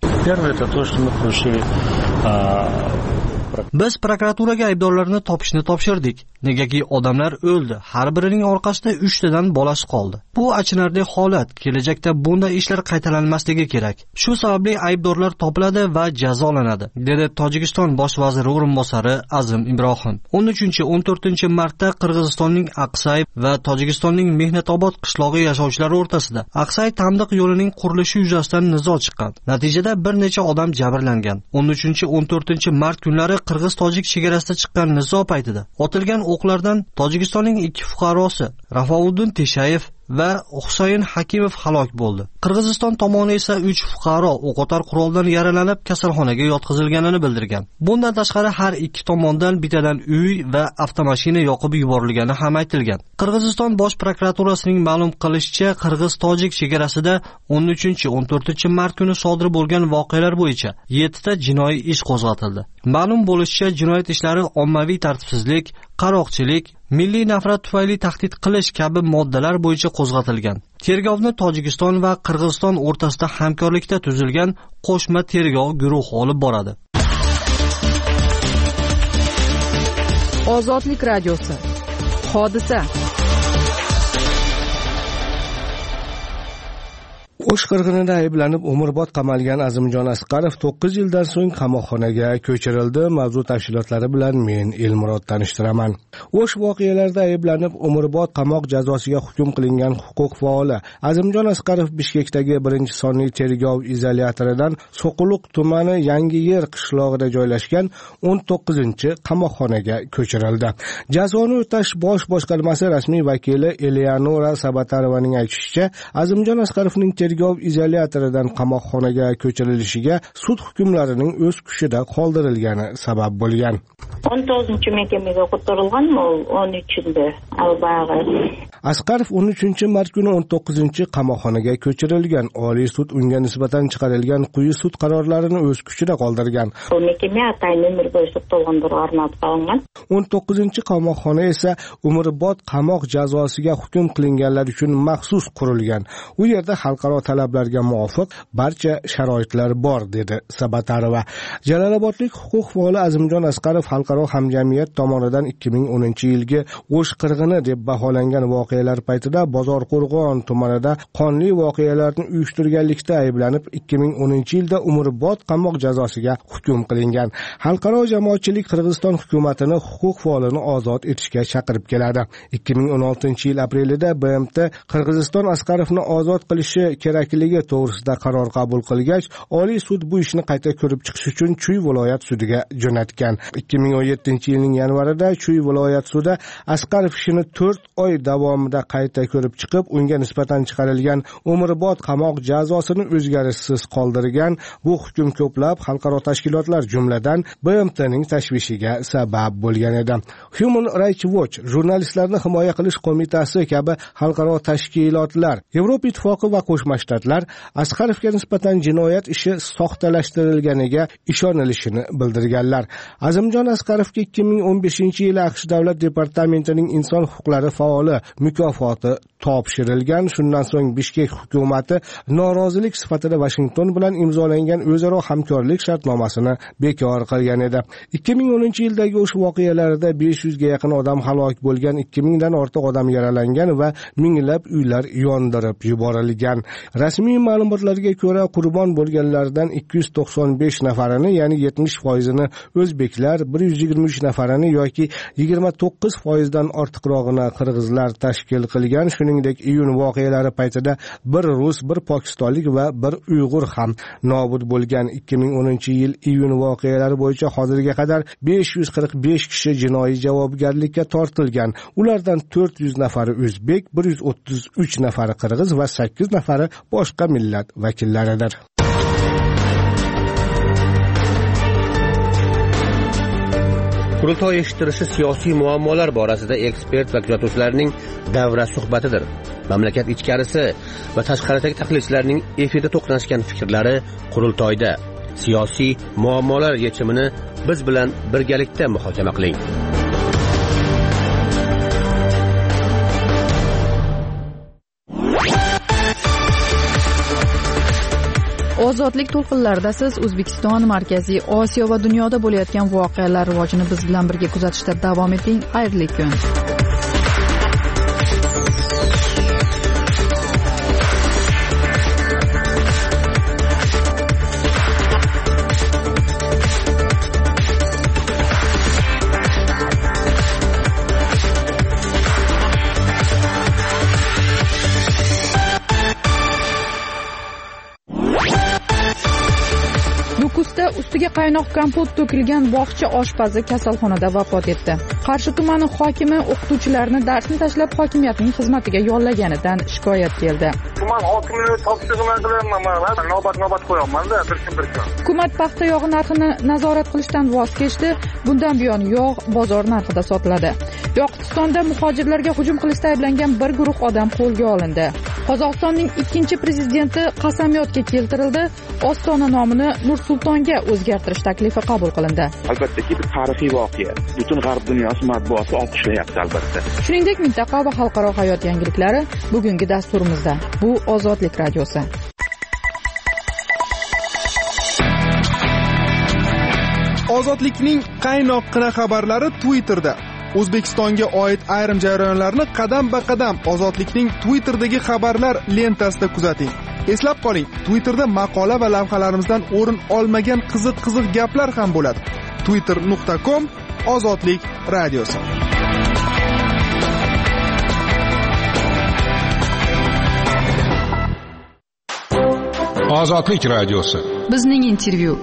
Biz prokuraturaga aybdorlarni topishni topshirdik. Negaki odamlar o'ldi, har birining orqasida uchtadan bolasi qoldi. Bu achinarli holat, kelajakda bunday ishlar qaytalanmasligi kerak. Shu sababli aybdorlar topiladi va jazolanadi, dedi Tojikiston bosh vaziri o'rinbosari Azim Ibrohim. o'n uchinchi o'n to'rtinchi martda Qirg'izistonning Aqsay va Tojikistonning Mehnatobod qishlog'i yashovchilari o'rtasida Aqsay Tandiq yo'lining qurilishi yuzasidan nizo chiqqan. Natijada bir necha odam jabrlangan. o'n uchinchi o'n to'rtinchi mart kunlari Qirg'iz-Tojik chegarasida chiqqan nizo paytida otilgan o'qlardan Tojikistonning ikki fuqarosi Rafavuddin Teshayev va Husayn Hakimov halok bo'ldi. Qirg'iziston tomoni esa uch fuqaro o'qotar quroldan yaralanib kasalxonaga yotqizilganini bildirgan. Bundan tashqari har ikki tomondan bittadan uy va avtomashina yoqib yuborilgani ham aytilgan. Qirg'iziston bosh prokuraturasining ma'lum qilishicha, Qirg'iz-Tojik chegarasida o'n uchinchi o'n to'rtinchi mart kuni sodir bo'lgan voqealar bo'yicha yettita jinoiy ish qo'zg'atildi. Ma'lum bo'lishicha, jinoyat ishlari ommaviy tartibsizlik, qaroqchilik, milliy nafrat tufayli tahdid qilish kabi moddalar bo'yicha qo'zg'atilgan. Tergovni Tojikiston va Qirg'iziston o'rtasida hamkorlikda tuzilgan qo'shma tergov guruhi olib boradi. Ozodlik radiosi. Hodisa. O'sh qirg'inida ayblanib umrbod qamalgan Azimjon Asqarov to'qqiz yildan so'ng qamoqxonaga ko'chirildi. Mavzu tafsilotlari bilan men Elmurod tanishtiraman. O'sh voqealarida ayblanib umrbod qamoq jazosiga hukm qilingan huquq faoli Azimjon Asqarov Bishkekdagi birinchi sonli tergov izolyatoridan So'quluq tumani Yangiyer qishlog'ida joylashgan o'n to'qqizinchi qamoqxonaga ko'chirildi. Jazoni o'tash bosh boshqarmasi rasmiy vakili Eleonora Sabatarovaning aytishicha, Azimjon Asqarovning tergov izolyatoridan qamoqxonaga ko'chirilishiga sud hukmlarining o'z kuchida qoldirilgani sabab bo'lgan. o'n to'qqizinchi mahkamaga ko'tarilgan, o'n uchinchi albag'i. Asqarov o'n uchinchi mart kuni o'n to'qqizinchi qamoqxonaga ko'chirilgan. Oliy sud unga nisbatan chiqarilgan quyi sud qarorlarini o'z kuchida qoldirgan. o'n to'qqizinchi qamoqxona esa umrbod qamoq jazosiga hukm qilinganlar uchun maxsus qurilgan. U yerda xalqaro talablarga muvofiq barcha sharoitlar bor, dedi Sabatarova. Jalolobodlik huquq faoli Azimjon Asqarov xalqaro hamjamiyat tomonidan ikki ming o'ninchi yilgi O'sh qirg'ini deb baholangan voqealar paytida Bozorqo'rg'on tumanida qonli voqealarni uyushtirganlikda ayblanib ikki ming o'ninchi yilda umrbod qamoq jazosiga hukm qilingan. Xalqaro jamoatchilik Qirg'iziston hukumatini huquq faolini ozod etishga chaqirib keladi. ikki ming o'n oltinchi yil aprelida B M T Qirg'iziston Asqarovni ozod qilishi kerakligi to'g'risida qaror qabul qilgach, Oliy sud bu ishni qayta ko'rib chiqish uchun Chuy viloyat sudiga jo'natgan. ikki ming o'n yettinchi yilning yanvarida Chuy viloyat sudi Asqarov ishini to'rt oy davomida qayta ko'rib chiqib, unga nisbatan chiqarilgan umrbod qamoq jazosini o'zgarishsiz qoldirgan. Bu hukm ko'plab xalqaro tashkilotlar, jumladan B M T'ning tashvishiga sabab bo'lgan edi. Human Rights Watch, Jurnalistlarni himoya qilish qo'mitasi kabi xalqaro tashkilotlar, Yevropa ittifoqi va Qo'shma Shtatlar Asqarovga nisbatan jinoyat ishi soxtalashtirilganiga ishonilishini bildirganlar. Azimjon Asqarovga ikki ming o'n beshinchi yil AQSh Davlat departamentining inson huquqlari faoli mukofoti topshirilgan. Shundan so'ng Bishkek hukumati norozilik sifatida Washington bilan imzolangan o'zaro hamkorlik shartnomasini bekor qilgan edi. ikki ming o'ninchi yildagi o'sha voqealarda besh yuzga yaqin odam halok bo'lgan, ikki mingdan ortiq odam yaralangan va minglab uylar yondirib yuborilgan. Rasmiy ma'lumotlarga ko'ra, qurbon bo'lganlardan ikki yuz to'qson besh nafarini, ya'ni yetmish foizini o'zbeklar, bir yuz yigirma uch nafarini yoki yigirma to'qqiz foizdan ortiqrog'ini qirg'izlar tashkil qilgan. Shuningdek, iyun voqealari paytida bir rus, bir pokistonlik va bir uyg'ur ham nobud bo'lgan. ikki ming o'ninchi yil iyun voqealari bo'yicha hozirga qadar besh yuz qirq besh kishi jinoiy javobgarlikka tortilgan. Ulardan to'rt yuz nafari o'zbek, bir yuz o'ttiz uch nafari qirg'iz va sakkiz nafari boshqa millat vakillaridir. Qurultoy eshittirishi siyosiy muammolar borasida ekspert va kuzatuvchilarning davra suhbatidir. Mamlakat ichkarisi va tashqaridagi tahlilchilarning efirda to'qnashgan fikrlari qurultoyda. Siyosiy muammolar yechimini biz bilan birgalikda muhokama qiling. ozodlik to'lqinlarida siz O'zbekiston, Markaziy Osiyo va dunyoda bo'layotgan voqealar rivojini biz bilan birga kuzatishda davom eting. Xayrli kun. Nukusda ustiga qaynoq kompot to'kilgan bog'cha oshpazi kasalxonada vafot etdi. Qarshi tumani hokimi o'qituvchilarni darsni tashlab hokimiyatning xizmatiga yollaganidan shikoyat keldi. Tuman hokimini topshirig'ini qilyapman men. Navbat-navbat qo'yapman-da, bir kun bir kun. Hukumat paxta yog'i narxini nazorat qilishdan voz kechdi. Bundan buyon yog' bozor narxida sotiladi. Yoqutistonda muhojirlarga hujum qilishda ayblangan bir guruh odam qo'lga olindi. Qozog'istonning ikkinchi prezidenti qasamyodga keltirildi. Ostona nomini Nur-Sultonga o'zgartirish taklifi qabul qilindi. Albattaki bir tarixiy voqea. Butun g'arb dunyosi matbuoti olqishlayapti albatta. Shuningdek, mintaqa va xalqaro hayot yangiliklari bugungi dasturimizda. Bu Ozodlik radiosi. Ozodlikning qaynoqqina xabarlari Twitterda. O'zbekistonga oid ayrim jarayonlarni qadam-ba-qadam Ozodlikning Twitter'dagi xabarlar lentasida kuzating. Eslab qoling, Twitterda maqola va lavhalarimizdan o'rin olmagan qiziq-qiziq gaplar ham bo'ladi. twitter nuqta com Ozodlik radiosi. Ozodlik radiosi. Bizning intervyu.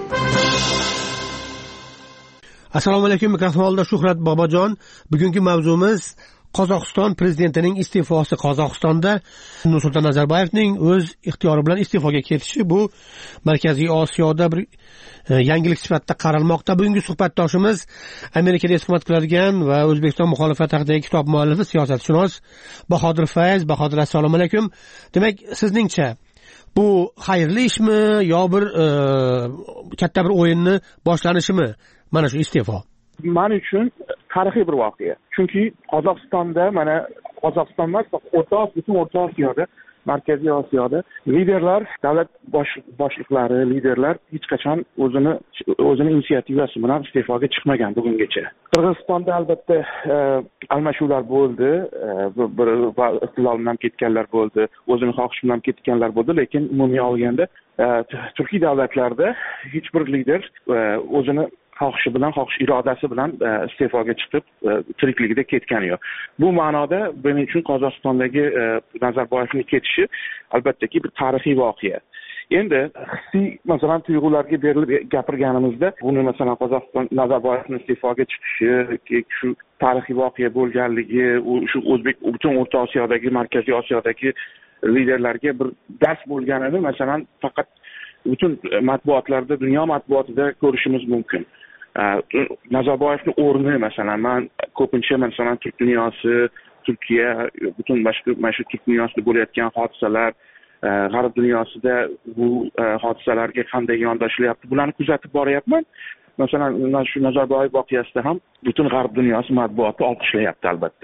Assalomu alaykum, mikrofonda Shuhrat Bobojon. Bugungi mavzumiz Qozog'iston prezidentining iste'fosi. Qozog'istonda Nursulton Nazarboyevning o'z ixtiyori bilan iste'foga ketishi bu Markaziy Osiyoda bir yangilik sifatida qaralmoqda. Bugungi suhbatdoshimiz Amerikada xizmat qiladigan va O'zbekiston muxolifati haqidagi kitob muallifi, siyosatshunos Bahodir Fayz. Bahodir, assalomu alaykum. Demak, sizningcha bu xayrli ishmi yo bir e, katta bir o'yinni boshlanishimi mana shu iste'fo? Men uchun tarixiy bir voqea. Chunki Qozog'istonda, mana Qozog'iston emas, O'rta Osiyo, butun O'rta Osiyoda, Markaziy Osiyoda liderlar, davlat bosh, boshliqlari, liderlar hech qachon o'zini o'zini inisiativasi bilan iste'foga chiqmagan bugungacha. Qirg'izistonda albatta e, almashuvlar bo'ldi, e, bir iqtidor bilan ketganlar bo'ldi, o'zini xohishi bilan ketganlar bo'ldi, lekin umumiy olganda e, turkiy davlatlarda hech bir lider e, o'zini xohishi bilan, xohish irodasi bilan e, iste'foga chiqib e, tirikligida ketgani yo'q. Bu ma'noda benim uchun Qozog'istondagi e, Nazarboyevning ketishi albattaki bir tarixiy voqea. Endi hissiy masalan tuyg'ularga berilib gapirganimizda buni masalan Qozog'iston Nazarboyevning iste'foga chiqishi, shu tarixiy voqea bo'lganligi, shu o'zbek butun O'rta Osiyodagi, Markaziy Osiyodagi liderlarga bir dars bo'lganini masalan faqat butun matbuotlarda, dunyo matbuotida ko'rishimiz mumkin. Nazarboyevning o'rni masalan men ko'pincha masalan Turk dunyosi, Turkiya, butun boshqa mana shu Turk dunyosida bo'layotgan hodisalar, g'arb dunyosida bu hodisalarga qanday yondashilyapti, bularni kuzatib boryapman. Masalan, shu Nazarboyev voqeasida ham butun g'arb dunyosi matbuoti olqishlayapti albatta.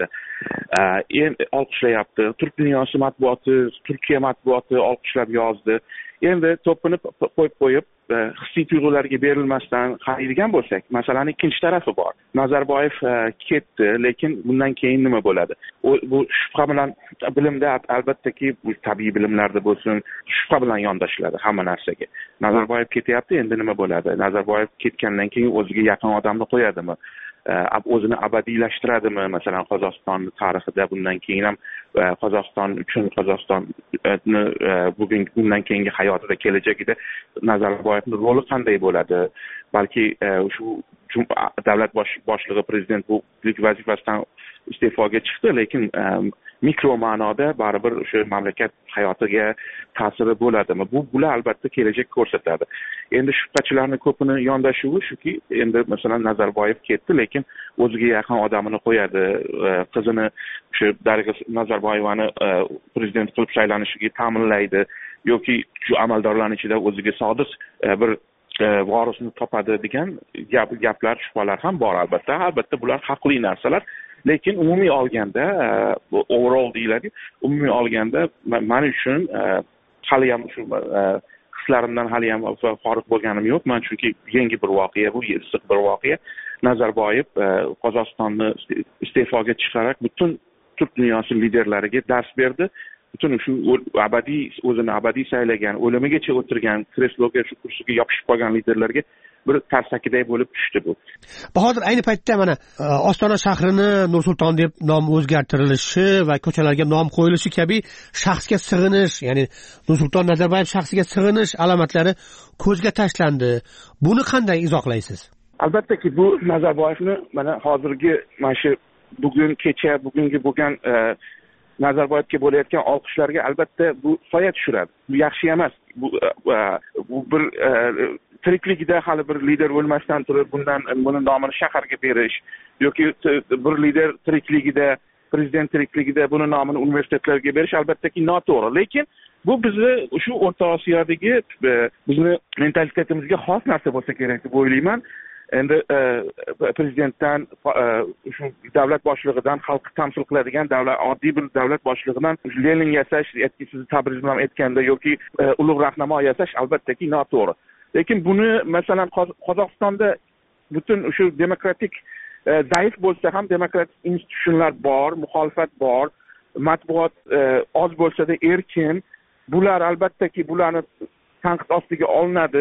Endi olqishlayapti. Turk dunyosi matbuoti, Turkiya matbuoti olqishlab yozdi. Endi to'pini qo'yib qo'yib hissiy tuyg'ularga berilmasdan qaraydigan bo'lsak, masalaning ikkinchi tarafi bor. Nazarboyev ketdi, lekin bundan keyin nima bo'ladi? Bu shubha bilan bilimda albattaki bu tabiiy bilimlarda bo'lsin, shubha bilan yondashiladi hamma narsaga. Nazarboyev ketyapti, endi nima bo'ladi? Nazarboyev ketgandan keyin o'ziga yaqin odamni qo'yadimi? O'zini abadiylashtiradimi? Masalan, Qozog'iston tarixida bundan keyin ham Qozog'iston uchun, Qozog'istonni bugun bundan keyingi hayotida, kelajagida Nazarboyevning roli qanday bo'ladi? Balki shu davlat boshlig'i, prezident bu vazifasidan iste'foga chiqdi, lekin mikro ma'noda baribir o'sha mamlakat hayotiga ta'siri bo'ladimi? Bu bular albatta kelajak ko'rsatadi. Endi shubhachilarning ko'pini yondashuvi shuki, endi masalan Nazarboyev ketdi, lekin o'ziga yaqin odamini qo'yadi, qizini o'sha Darig'a Nazarboyevani prezident qilib saylanishiga ta'minlaydi yoki shu amaldorlarning ichida o'ziga sodiq bir vorisni topadi degan gap gaplar, shubhalar ham bor albatta. Albatta bular haqli narsalar. Lekin umumiy olganda, overall deyiladi, umumiy olganda men uchun hali ham shu hislarimdan haliyam forig' bo'lganim yo'q. Men chunki yangi bir voqea, bu issiq bir voqea. Nazarboyev Qozog'istonni iste'foga chiqarib butun turk dunyosi liderlariga dars berdi. Butun shu abadiy o'zini abadiy saylagan, o'limigacha o'tirgan, kresloga, shu kursiga yopishib qolgan liderlarga bir tarsakiday bo'lib tushdi bu. Bahodir, ayni paytda mana Ostona shahrini Nur-Sulton deb nom o'zgartirilishi va ko'chalarga nom qo'yilishi kabi shaxsga sig'inish, ya'ni Nur-Sulton Nazarboyev shaxsiga sig'inish alomatlari ko'zga tashlandi. Buni qanday izohlaysiz? Albattaki bu Nazarboyevni mana hozirgi mana shu bugun kecha bugungi bo'lgan Nazarboyevga bo'layotgan olqishlarga albatta bu soya tushiradi. Bu yaxshi emas. Bu, bu bir tirikligida hali bir lider bo'lmasdan turib bundan buni nomini shaharga berish yoki bir lider tirikligida, prezident tirikligida buni nomini universitetlarga berish albattaki noto'g'ri. Lekin bu bizni shu O'rta Osiyodagi bizni mentalitetimizga xos narsa bo'lsa kerak deb o'ylayman. Endi prezidentdan shu davlat boshlig'idan xalqni tamsil qiladigan davlat oddiy bir davlat boshlig'idan Lenin yasash, sizni tabrizm ham aytganda yoki ulug' rahnamo yasash albattaki noto'g'ri. Lekin buni masalan Qozog'istonda butun shu demokratik zaif bo'lsa ham demokratik institutsionlar bor, muxolifat bor, matbuot oz bo'lsa-da erkin. Bular albattaki bularni tanqid ostiga olinadi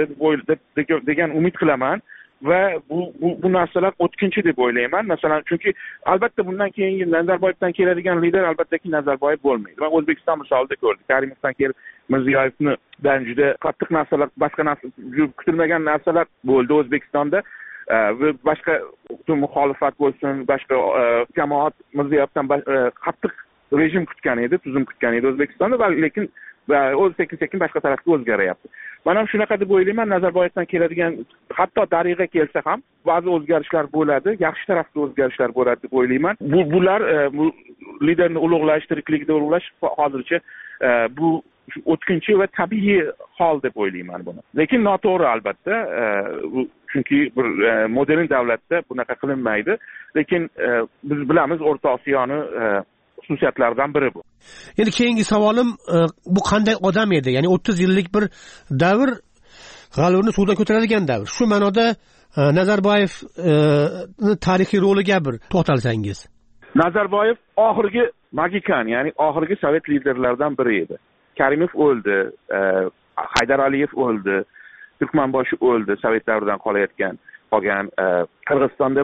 degan umid qilaman. Va bu, bu bu narsalar o'tkinchi deb o'ylayman. Masalan, chunki albatta bundan keyingi Nazarboyevdan keladigan lider albattaki Nazarboyev bo'lmaydi. Men O'zbekiston misolida ko'rdim. Karimovdan keyin Mirziyoyevdan juda qattiq narsalar, boshqa narsa, kutilmagan narsalar bo'ldi O'zbekistonda. Va boshqa muxolifat bo'lsin, boshqa jamoat Mirziyoyevdan qattiq rejim kutgan edi, tuzum kutgan edi O'zbekistonda, va lekin va o'z sekin-sekin boshqa tarafga o'zgaryapti. Men ham shunaqa deb o'ylayman, Nazarboyevdan keladigan hatto dariga kelsa ham ba'zi o'zgarishlar bo'ladi, yaxshi tarafga o'zgarishlar bo'ladi deb o'ylayman. Bu bular bu liderni ulug'lash, tirikligida ulug'lash hozircha bu o'tkinchi va tabiiy hol deb o'ylayman buni. Lekin noto'g'ri albatta, chunki bir modern davlatda bunaqa qilinmaydi. Lekin biz bilamiz O'rta Osiyoni xususiyatlaridan biri bu. Endi keyingi savolim, bu qanday odam edi? Ya'ni o'ttiz yillik bir davr, g'alvirni suvdan ko'taradigan davr. Shu ma'noda Nazarboyev tarixiy roliga bir to'xtalsangiz. Nazarboyev oxirgi magikan, ya'ni oxirgi sovet liderlaridan biri edi. Karimov o'ldi, Haydar Aliyev o'ldi, Turkmanboshi o'ldi, sovet davridan qolayotgan, qolgan Qirg'izistonda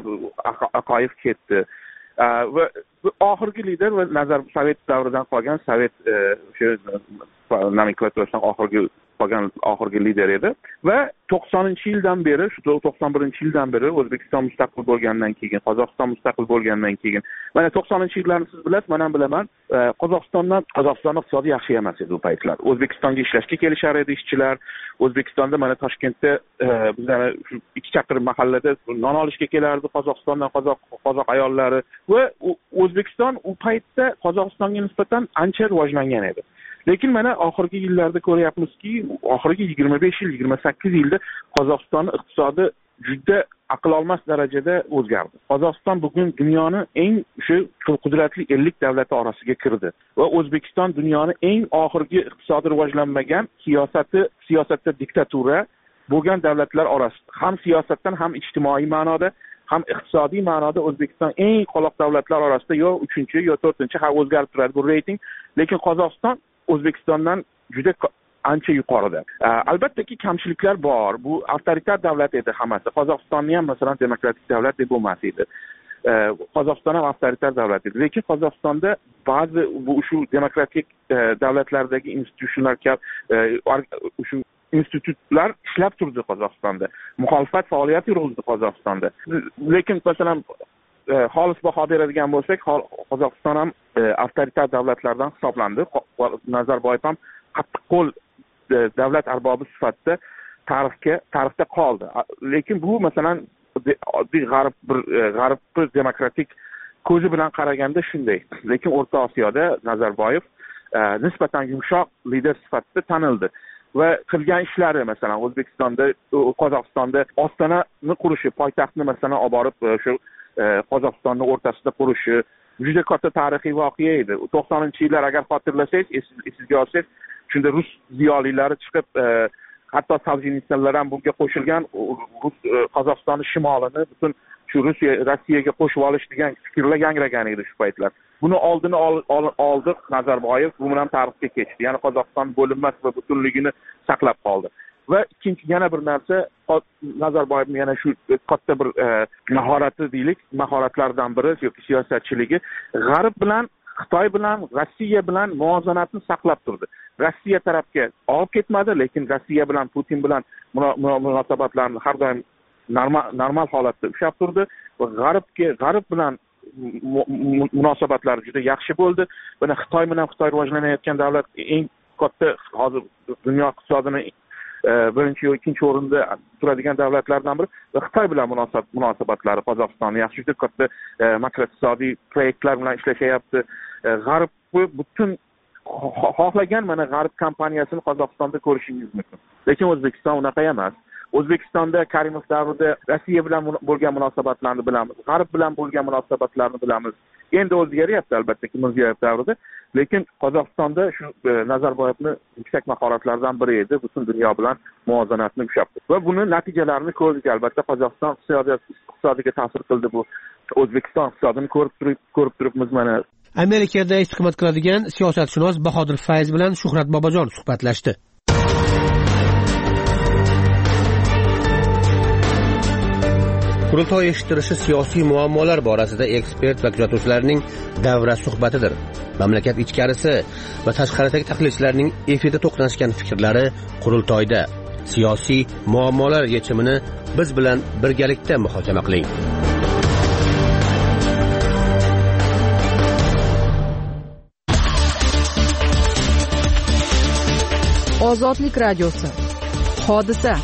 Aqoyev ketdi. Va oxirgi lider va nazar sovet davridan qolgan sovet o'sha nomenklaturasidan oxirgi qolgan oxirgi lider edi va to'qsoninchi yildan beri, shu to'qson birinchi yildan beri O'zbekiston mustaqil bo'lgandan keyin, Qozog'iston mustaqil bo'lgandan keyin, mana to'qsoninchi yillarni siz bilasiz, men ham bilaman, Qozog'istondan Qozog'iston iqtisodi yaxshi emas edi u paytlar. O'zbekistonga ishlashga kelishar edi ishchilar. O'zbekistonda mana Toshkentda bizlar shu ikki chaqirim mahallada non olishga kelardi Qozog'istondan qozoq qozoq ayollari va O'zbekiston u paytda Qozog'istonga nisbatan ancha rivojlangan edi. Lekin mana oxirgi yillarda ko'ryapmizki, oxirgi yigirma besh yil, yigirma sakkiz yilda Qozog'iston iqtisodi juda aql olmas darajada o'zgardi. Qozog'iston bugun dunyoni eng shu qudratli ellik davlati orasiga kirdi va O'zbekiston dunyoni eng oxirgi iqtisodiy rivojlanmagan, siyosati siyosatda diktatura bo'lgan davlatlar orasida. Ham siyosatdan, ham ijtimoiy ma'noda, ham iqtisodiy ma'noda O'zbekiston eng qoloq davlatlar orasida yo uchinchi yo to'rtinchi, ha o'zgarib turadi bu reyting. Lekin Qozog'iston O'zbekistondan juda ancha yuqorida. Albattaki kamchiliklar bor. Bu avtoritar davlat edi hammasi. Qozog'istonni ham masalan demokratik davlat deb bo'lmas edi. Qozog'iston ham avtoritar davlat edi. Lekin Qozog'istonda ba'zi bu shu demokratik davlatlardagi institutlar shu institutlar ishlab turdi Qozog'istonda. Muxolifat faoliyati yurg'izdi Qozog'istonda. Lekin masalan xolis baho beradigan bo'lsak, Qozog'iston ham avtoritar davlatlardan hisoblandi. Nazarboyev ham qattiq qo'l davlat arbobi sifatida tarixga tarixda qoldi. Lekin bu masalan oddiy g'arb bir g'arb bir demokratik ko'zi bilan qaraganda shunday. Lekin O'rta Osiyoda Nazarboyev nisbatan yumshoq lider sifatida tanildi va qilgan ishlari masalan O'zbekistonda, Qozog'istonda Ostonani qurishi, poytaxtni masalan olib borib shu Qozog'istonning o'rtasida qurishi juda katta tarixiy voqea edi. to'qsoninchi yillar agar xotirlasangiz, esingizga olsangiz, shunda rus ziyolilari chiqib hatto soljenitsiylar ham bunga qo'shilgan, rus Qozog'istonning shimolini butun shu Rossiya Rossiyaga qo'shib olish degan fikrlar yangragan edi shu paytlar. Buni oldini oldi Nazarboyev, bu bilan tarixga kechdi. Ya'ni Qozog'iston bo'linmas va butunligini saqlab qoldi. Va ikkinchi yana bir narsa, Nazarboyevning yana shu katta bir mahorati deylik, mahoratlardan biri yoki siyosatchiligi G'arb bilan, Xitoy bilan, Rossiya bilan muvozanatni saqlab turdi. Rossiya tarafga olib ketmadi, lekin Rossiya bilan, Putin bilan munosabatlarni har doim normal normal holatda ushlab turdi va G'arbga, G'arb bilan munosabatlar juda yaxshi bo'ldi. Buni Xitoy bilan Xitoy rivojlanayotgan davlat, eng katta hozir dunyo iqtisodini birinchi yoki ikkinchi o'rinda turadigan davlatlardan biri va Xitoy bilan munosabatlari Qozog'iston yaxshi, juda katta makroiqtisodiy proyektlar bilan ishlashyapti. G'arb butun xohlagan mana G'arb kompaniyasini Qozog'istonda ko'rishingiz mumkin. Lekin O'zbekiston unaqa emas. O'zbekistonda Karimov davrida Rossiya bilan bo'lgan munosabatlarni bilamiz, G'arb bilan bo'lgan munosabatlarni bilamiz. Endi o'zgaryapti albatta Mirziyoyev davrida, lekin Qozog'istonda shu Nazarboyevning yuksak mahoratlaridan biri edi, butun dunyo bilan muvozanatni ushlabdi. Va buni natijalarini ko'rdik albatta. Qozog'iston iqtisodiga ta'sir qildi bu. O'zbekiston iqtisodini ko'rib turib ko'rib turibmiz mana. Amerikada istiqomat qiladigan siyosatshunos Bahodir Fayz bilan Shuhrat Bobojon suhbatlashdi. Qurultoy eshittirishi siyosiy muammolar borasida ekspert va kuzatuvchilarning davra suhbatidir. Mamlakat ichkarisi va tashqaridagi tahlilchilarning efirda to'qnashgan fikrlari qurultoyda. Siyosiy muammolar yechimini biz bilan birgalikda muhokama qiling. Ozodlik radiosi. Hodisa.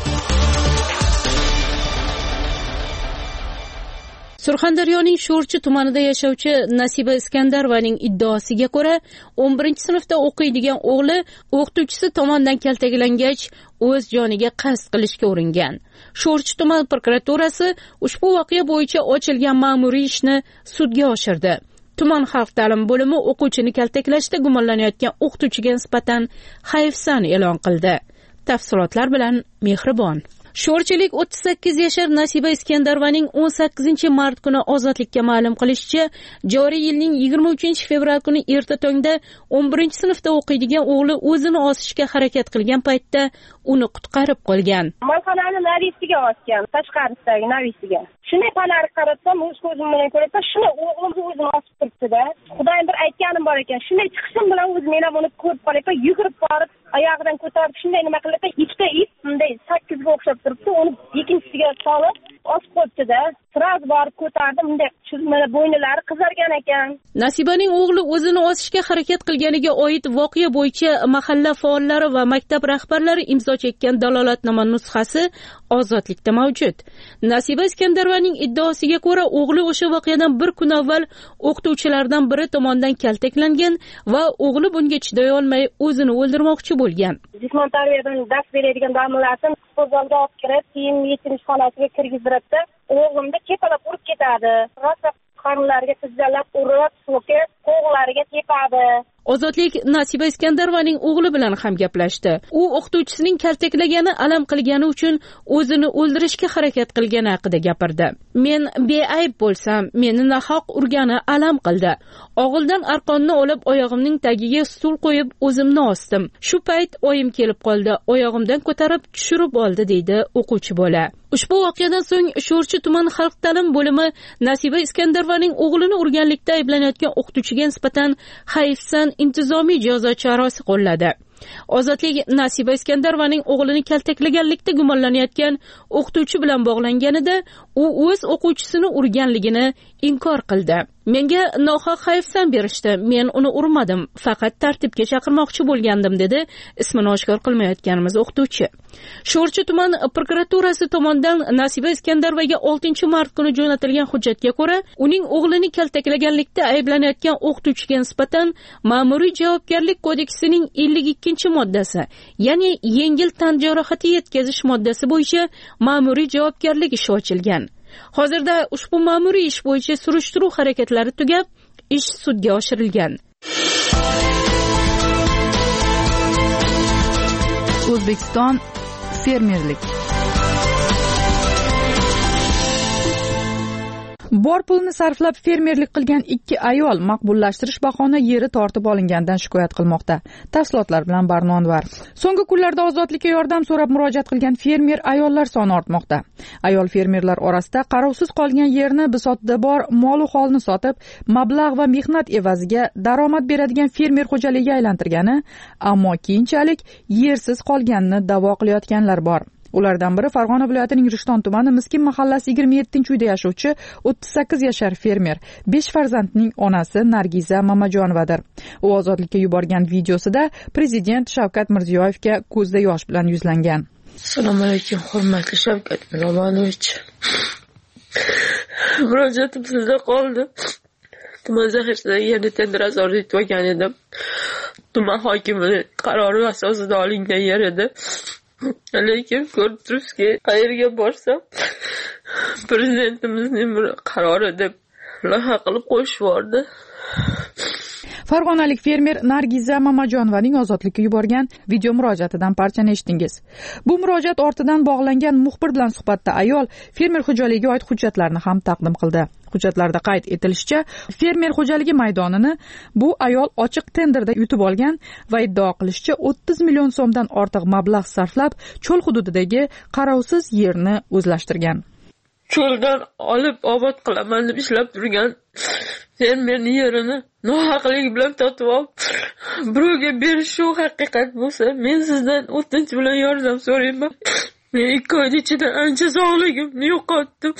Surxondaryoning Sho'rchi tumanida yashovchi Nasiba Iskandarovaning iddaosiga ko'ra, o'n birinchi sinfda o'qiydigan o'g'li o'qituvchisi tomonidan kaltaklangach, o'z joniga qasd qilishga uringan. Sho'rchi tuman prokuraturasi ushbu voqea bo'yicha ochilgan ma'muriy ishni sudga oshirdi. Tuman xalq ta'limi bo'limi o'quvchini kaltaklashda gumonlanayotgan o'qituvchiga nisbatan hayfsan e'lon qildi. Tafsilotlar bilan Mehribon. Sho'rchilik o'ttiz sakkiz yashar Nasiba Iskandarovaning o'n sakkizinchi mart kuni ozodlikka ma'lum qilishicha, joriy yilning yigirma uchinchi fevral kuni erta tongda o'n birinchi sinfda o'qiydigan o'g'li o'zini osishga harakat qilgan paytda uni qutqarib qolgan. Molxonani navisiga osgan, tashqarisidagi navisiga. Shunday panarib qarasam, o'z ko'zim bilan ko'rsam, shuni o'g'lim o'zini osib turibdi-da. Xudoyim bir aytganim bor ekan. Shunday chiqishim bilan o'zim men ham uni ko'rib qolyapman, yugurib borib, oyog'idan ko'tarib shunday nima qilib, ikkita ip bunday sakkizga o'xshab turibdi, uni ikkinchisiga solib osib qo'yibdi-da. Sraz borib ko'tardim, bunday mana bo'ynilari qizargan ekan. Nasibaning o'g'li o'zini osishga harakat qilganiga oid voqea bo'yicha mahalla faollari va maktab rahbarlari imzo chekkan dalolatnoma nusxasi Ozodlikda mavjud. Nasiba Iskandarovaning iddaosiga ko'ra, o'g'li o'sha voqeadan bir kun avval o'qituvchilardan biri tomonidan kaltaklangan va o'g'li bunga chiday olmay o'zini o'ldirmoqchi bo'lgan. Jismoniy tarbiyadan dars beradigan domlalarni qo'zg'olga olib kirib, keyin yetimish xonasiga kirgizdiribdi. O'g'limni kepalab urib ketadi. Rosa qornlariga tizalab urib, so'kib, qo'llariga tepadi. Ozodlik Nasiba Iskandarovaning o'g'li bilan ham gaplashdi. U o'qituvchisining kaltaklagani, alam qilgani uchun o'zini o'ldirishga harakat qilgani haqida gapirdi. Men beayb bo'lsam, meni nahoq urgani alam qildi. Og'ildan arqonni olib oyog'imning tagiga stul qo'yib o'zimni osdim. Shu payt oyim kelib qoldi. Oyog'imdan ko'tarib tushirib oldi, deydi o'quvchi bola. Ushbu voqeadan so'ng Sho'rchi tuman xalq ta'limi bo'limi Nasiba Iskandarovaning o'g'lini urganlikda ayblanayotgan o'qituvchiga nisbatan hayfsan intizomiy jazo chorasi qo'lladi. Ozodlik Nasiba Iskandarovaning o'g'lini kaltaklaganlikda gumonlanayotgan o'qituvchi bilan bog'langanida u o'z o'quvchisini urganligini inkor qildi. Menga nohaq hayfsan berishdi. Men uni urmadim, faqat tartibga chaqirmoqchi bo'lgandim, dedi ismini oshkor qilmayotganimiz o'qituvchi. Sho'rchi tuman prokuraturasi tomonidan Nasiba Iskandarovaga oltinchi mart kuni jo'natilgan hujjatga ko'ra, uning o'g'lini kaltaklaganlikda ayblanayotgan o'qituvchiga nisbatan ma'muriy javobgarlik kodeksining ellik ikkinchi moddasi, ya'ni yengil tan jarohati yetkazish moddasi bo'yicha ma'muriy javobgarlik ishi ochilgan. Hozirda ushbu ma'muriy ish bo'yicha surishtiruv harakatlari tugab, ish sudga oshirilgan. O'zbekiston fermerlik. Bor pulni sarflab fermerlik qilgan ikki ayol maqbullashtirish bahona yeri tortib olingandan shikoyat qilmoqda. Tafsilotlar bilan Barno Anvar. So'nggi kunlarda ozodlikka yordam so'rab murojaat qilgan fermer ayollar soni ortmoqda. Ayol fermerlar orasida qarovsiz qolgan yerni bisotida bor mol u holni sotib, mablag' va mehnat evaziga daromad beradigan fermer xo'jaligiga aylantirgani, ammo keyinchalik yersiz qolganini da'vo qilayotganlar bor. Ulardan biri Farg'ona viloyatining Rishton tumani Miskin mahallasi yigirma yettinchi uyda yashovchi o'ttiz sakkiz yashar fermer, besh farzandning onasi Nargiza Mamajonovadir. U ozodlikka yuborgan videosida prezident Shavkat Mirziyoyevga ko'zda yosh bilan yuzlangan. Assalomu alaykum, hurmatli Shavkat Miromonovich. Murojaatim sizda qoldi. Tuman zaxirasidagi yerni tender asosida yutib olgan edim. Tuman hokimining qarori asosida olingan yer edi. Lekin ko'rib turibsizki, qayerga borsam prezidentimizning bir qarori deb loyiha qilib qo'yishib yubordi. Farg'onalik fermer Nargiza Mamajonovaning ozodlikka yuborgan video murojaatidan parchani eshitdingiz. Bu murojaat ortidan bog'langan muxbir bilan suhbatda ayol fermer xo'jaligiga oid hujjatlarni ham taqdim qildi. Hujjatlarda qayd etilishicha, fermer xo'jaligi maydonini bu ayol ochiq tenderda yutib olgan va iddao qilishicha o'ttiz million so'mdan ortiq mablag' sarflab, cho'l hududidagi qarovsiz yerni o'zlashtirgan. Cho'ldan olib obod qilaman deb ishlab turgan fermerning yerini nohaqlik bilan totib olib, birovga berish shu haqiqat bo'lsa, men sizdan o'tinch bilan yordam so'rayman. Men ikki oy ichida ancha sog'ligimni yo'qotdim.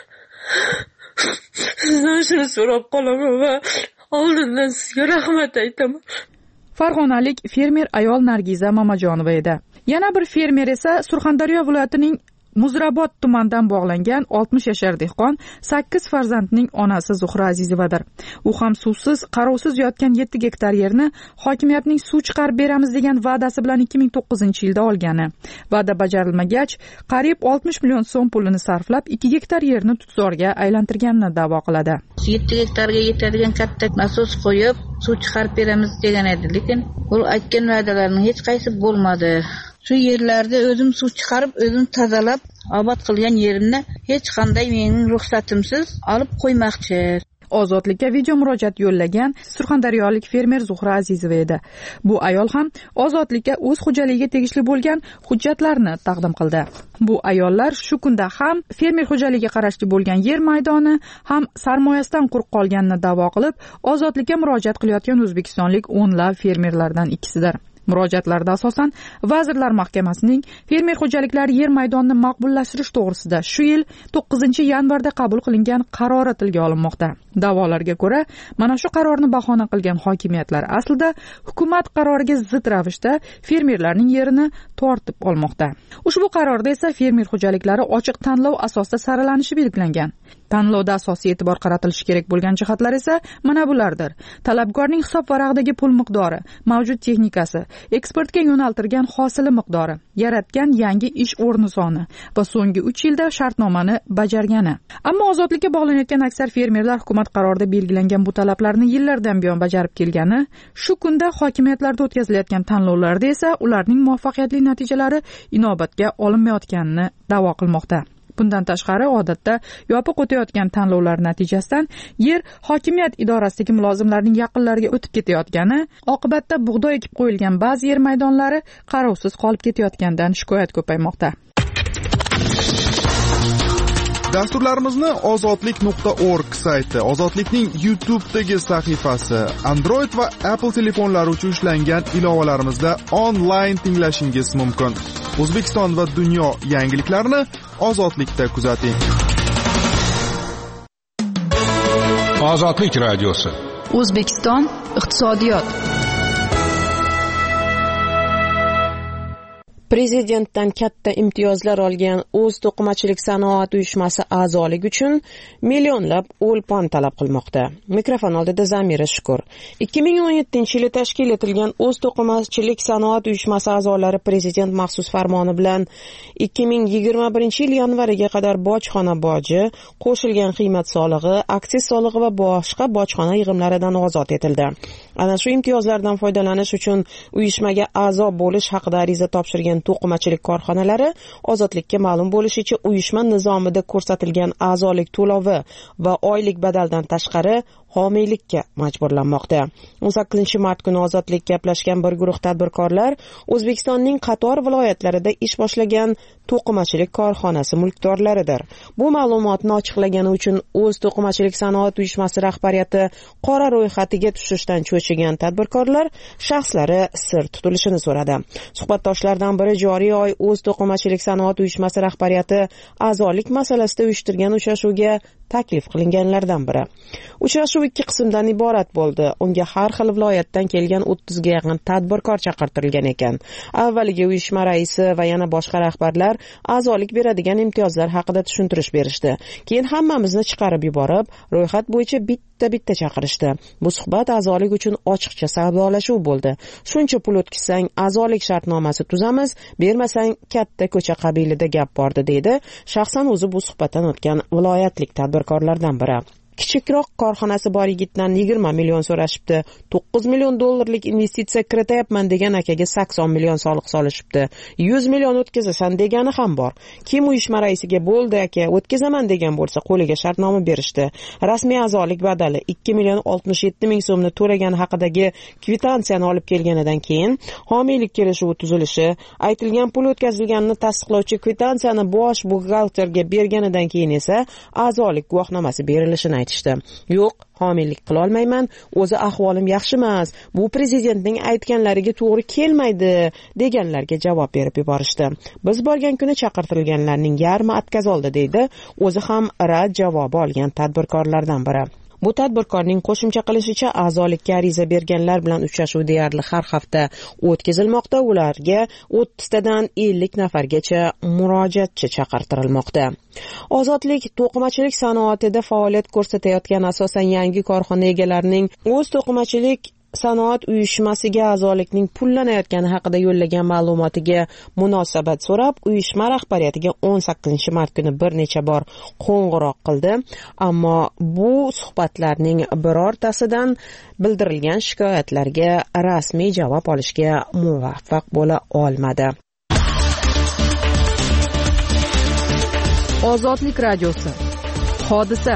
Sizdan shuni so'rab qolaman va oldindan sizga rahmat aytaman. Farg'onalik fermer ayol Nargiza Mamajonova edi. Yana bir fermer esa Surxondaryo viloyatining Muzrabot tumanidan bog'langan oltmish yashar dehqon, sakkiz farzandning onasi Zuhra Azizovadir. U ham suvsiz, qarovsiz yotgan yetti gektar yerni hokimiyatning suv chiqarib beramiz degan va'dasi bilan ikki ming to'qqizinchi yilda olgani. Va'da bajarilmagach, qariyb oltmish million so'm pulini sarflab, ikki gektar yerni tutzorga aylantirganini da'vo qiladi. yetti gektarga yetadigan katta nasos qo'yib, suv chiqarib beramiz degan edi, lekin u aytgan va'dalarning hech qaysi bo'lmadi. Shu yerlarda o'zim suv chiqarib, o'zim tozalab, obod qilgan yerimni hech qanday mening ruxsatimsiz olib qo'ymoqchi. Ozodlikka video murojaat yo'llagan surxondaryolik fermer Zuhra Azizova edi. Bu ayol ham ozodlikka o'z xo'jaligiga tegishli bo'lgan hujjatlarni taqdim qildi. Bu ayollar shu kunda ham fermer xo'jaligiga qarashli bo'lgan yer maydoni ham sarmoyasidan quruq qolganini da'vo qilib, ozodlikka murojaat qilayotgan o'zbekistonlik o'nlab fermerlardan ikkisidir. Murojaatlarda asosan Vazirlar Mahkamasining fermer xo'jaliklari yer maydonini maqbullashtirish to'g'risida shu yil to'qqizinchi yanvarda qabul qilingan qarori tilga olinmoqda. Da'volarga ko'ra, mana shu qarorni bahona qilgan hokimiyatlar aslida hukumat qaroriga zid ravishda fermerlarning yerini tortib olmoqda. Ushbu qarorda esa fermer xo'jaliklari ochiq tanlov asosida saralanishi belgilangan. Tanlovda asosiy e'tibor qaratilishi kerak bo'lgan jihatlar esa mana bulardir. Talabgorning hisob varag'idagi pul miqdori, mavjud texnikasi, eksportga yo'naltirgan hosili miqdori, yaratgan yangi ish o'rni soni va so'nggi uch yilda shartnomani bajargani. Ammo ozodlikka bog'lanayotgan aksar fermerlar hukumat qarorida belgilangan bu talablarni yillardan buyon bajarib kelgani, shu kunda hokimiyatlarda o'tkazilayotgan tanlovlarda esa ularning muvaffaqiyatli natijalari inobatga olinmayotganini da'vo qilmoqda. Bundan tashqari, odatda yopiq o'tayotgan tanlovlar natijasidan yer hokimiyat idorasidagi mulozimlarning yaqinlariga o'tib ketayotgani, oqibatda bug'doy ekib qo'yilgan ba'zi yer maydonlari qarovsiz qolib ketayotganidan shikoyat ko'paymoqda. Dasturlarimizni ozodlik nuqta org sayti, Ozodlikning YouTube'dagi sahifasi, Android va Apple telefonlari uchun ishlangan ilovalarimizda onlayn tinglashingiz mumkin. O'zbekiston va dunyo yangiliklarini Ozodlikda kuzating. Ozodlik radiosi. O'zbekiston iqtisodiyot. Prezidentdan katta imtiyozlar olgan o'z to'qimachilik sanoat uyushmasi a'zoligi uchun millionlab o'lpon talab qilmoqda. Mikrofon oldida Zamira Shukur. ikki ming o'n yettinchi yilda tashkil etilgan o'z to'qimachilik sanoat uyushmasi a'zolari prezident maxsus farmoni bilan ikki ming yigirma birinchi yil yanvariga qadar bojxona boji, qo'shilgan qiymat solig'i, aksiz solig'i va boshqa bojxona yig'imlaridan ozod etildi. Ana shu imtiyozlardan foydalanish uchun uyushmaga a'zo bo'lish haqida ariza topshirgan to'qimachilik korxonalari Ozodlikka ma'lum bo'lishicha uyushma nizomida ko'rsatilgan a'zolik to'lovi va oylik badaldan tashqari homiylikka majburlanmoqda. o'n sakkizinchi mart kuni Ozodlik gaplashgan bir guruh tadbirkorlar O'zbekistonning qator viloyatlarida ish boshlagan to'qimachilik korxonasi mulkdorlaridir. Bu ma'lumotni ochiqlagani uchun o'z to'qimachilik sanoat uyushmasi rahbariyati qora ro'yxatiga tushishdan cho'chigan tadbirkorlar shaxslari sir tutilishini so'radi. Suhbatdoshlardan biri joriy oy o'z to'qimachilik sanoat uyushmasi rahbariyati a'zolik masalasida uyushtirgan uchrashuvga taklif qilinganlardan biri. Uchrashuv ikki qismdan iborat bo'ldi. Unga har xil viloyatdan kelgan o'ttizga yaqin tadbirkor chaqirtirilgan ekan. Avvaliga uyushma raisi va yana boshqa rahbarlar a'zolik beradigan imtiyozlar haqida tushuntirish berishdi. Keyin hammamizni chiqarib yuborib, ro'yxat bo'yicha bitta-bitta chaqirishdi. Bu suhbat a'zolik uchun ochiqcha savdolashuv bo'ldi. Shuncha pul o'tkazsang, a'zolik shartnomasi tuzamiz, bermasang katta ko'cha qabilida gap bordi deydi. Shaxsan o'zi bu suhbatdan o'tgan viloyatlik tadbirkorlardan biri. Kichikroq korxonasi bor yigitdan yigirma million so'rashibdi. to'qqiz million dollarlik investitsiya kiritayapman degan akaga sakson million soliq solishibdi. yuz million o'tkazasan degani ham bor. Kim uyushma raisiga bo'ldi aka, o'tkazaman degan bo'lsa qo'liga shartnoma berishdi. Rasmiy a'zolik badali ikki million oltmish yetti ming so'mni to'lagani haqidagi kvitansiyani olib kelganidan keyin homiylik kelishuvi tuzilishi, aytilgan pul o'tkazilganini tasdiqlovchi kvitansiyani bosh buxgalterga berganidan keyin esa a'zolik guvohnomasi berilishini aytishdi. Yo'q, homiylik qila olmayman, o'zi ahvolim yaxshi emas, bu prezidentning aytganlariga to'g'ri kelmaydi deganlarga javob berib yuborishdi. Biz borgan kuni chaqirtirilganlarning yarmi atkaz oldi deydi, o'zi ham rad javobi olgan tadbirkorlardan biri. Bu tadbirkorning qo'shimcha qilishicha, a'zolikka ariza berganlar bilan uchrashuv deyarli har hafta o'tkazilmoqda. Ularga o'ttiztadan ellik nafargacha murojaatchi chaqirtirilmoqda. Ozodlik to'qimachilik sanoatida faoliyat ko'rsatayotgan asosan yangi korxona egalarining o'z to'qimachilik sanoat uyushmasiga a'zolikning pullanayotgani haqida yo'llagan ma'lumotiga munosabat so'rab, uyushma rahbariyatiga o'n sakkizinchi mart kuni bir necha bor qo'ng'iroq qildi, ammo bu suhbatlarning birortasidan bildirilgan shikoyatlarga rasmiy javob olishga muvaffaq bo'la olmadi. Ozodlik radiosi. Hodisa.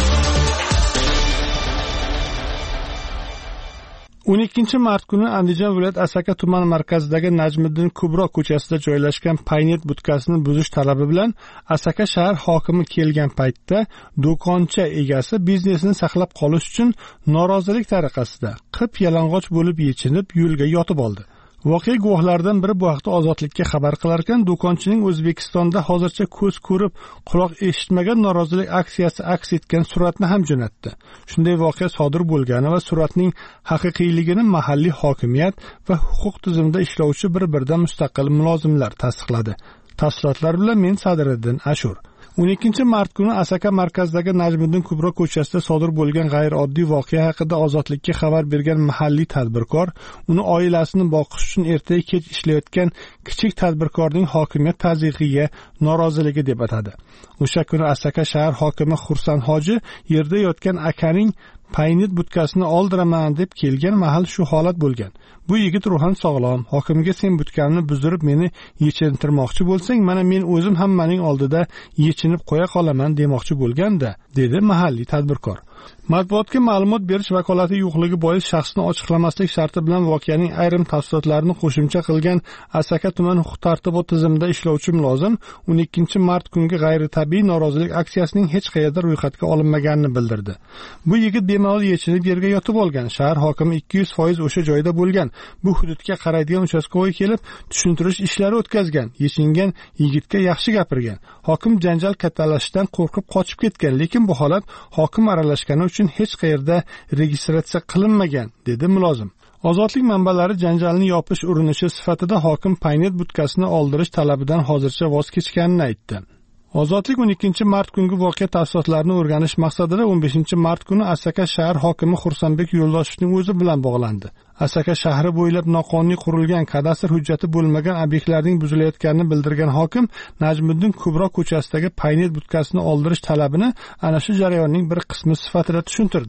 o'n ikkinchi mart kuni Andijon viloyat Asaka tumani markazidagi Najmiddin Kubro ko'chasida joylashgan Paynet butkasini buzish talabi bilan Asaka shahar hokimi kelgan paytda do'koncha egasi biznesini saqlab qolish uchun norozilik tariqasida qip-yalang'och bo'lib yechinib yo'lga yotib oldi. Voqea guvohlaridan biri bu haqda Ozodlikka xabar qilarkan, do'konchining O'zbekistonda hozircha ko'z ko'rib, quloq eshitmagan norozilik aksiyasi aks etgan suratni ham jo'natdi. Shunday voqea sodir bo'lgani va suratning haqiqiyligini mahalliy hokimiyat va huquq tizimida ishlovchi bir-biridan mustaqil mulozimlar tasdiqladi. Tafsilotlar bilan men Sadiriddin Ashur. o'n ikkinchi mart kuni Asaka markazidagi Najmiddin Kubro ko'chasida sodir bo'lgan g'ayrioddiy voqea haqida Ozodlikka xabar bergan mahalliy tadbirkor uni oilasini boqish uchun ertaga kech ishlayotgan kichik tadbirkorning hokimiyat tazyiqiga noroziligi deb atadi. O'sha kuni Asaka shahar hokimi Xursand Hoji yerda yotgan akaning Paynet butkasini oldiraman deb kelgan mahal shu holat bo'lgan. Bu yigit ruhan sog'lom. Hokimga sen butkamni buzdirib meni yechintirmoqchi bo'lsang, mana men o'zim hammaning oldida yechinib qo'ya qolaman demoqchi bo'lganda, dedi mahalliy tadbirkor. Matbuotga ma'lumot berish vakolati yo'qligi bois shaxsni ochiqlamaslik sharti bilan voqeaning ayrim tafsilotlarini qo'shimcha qilgan Asaka tuman huquq-tartibot tizimida ishlovchi mulozim o'n ikkinchi mart kungi g'ayritabiiy norozilik aksiyasining hech qayerda ro'yxatga olinmaganini bildirdi. Bu yigit bemalol yechinib yerga yotib olgan. Shahar hokimi ikki yuz foiz o'sha joyda bo'lgan. Bu hududga qaraydigan uchastkoga kelib tushuntirish ishlari o'tkazgan. Yechingan yigitga yaxshi gapirgan. Hokim janjal kattalashishdan qo'rqib qochib ketgan, lekin bu holat hokim aralashgani uchun hech qayerda registratsiya qilinmagan, dedi mulozim. Ozodlik manbalari janjalni yopish urinishi sifatida hokim Paynet butkasini oldirish talabidan hozircha voz kechganini aytdi. Ozodlik o'n ikkinchi mart kungi voqea tafsilotlarini o'rganish maqsadida o'n beshinchi mart kuni Asaka shahar hokimi Xursandbek Yo'ldoshevning o'zi bilan bog'landi. Asaka shahri bo'ylab noqonuniy qurilgan kadastr hujjati bo'lmagan obyektlarning buzilayotganini bildirgan hokim Najmiddin Kubro ko'chasidagi Paynet butkasini oldirish talabini ana shu jarayonning bir qismi sifatida tushuntirdi.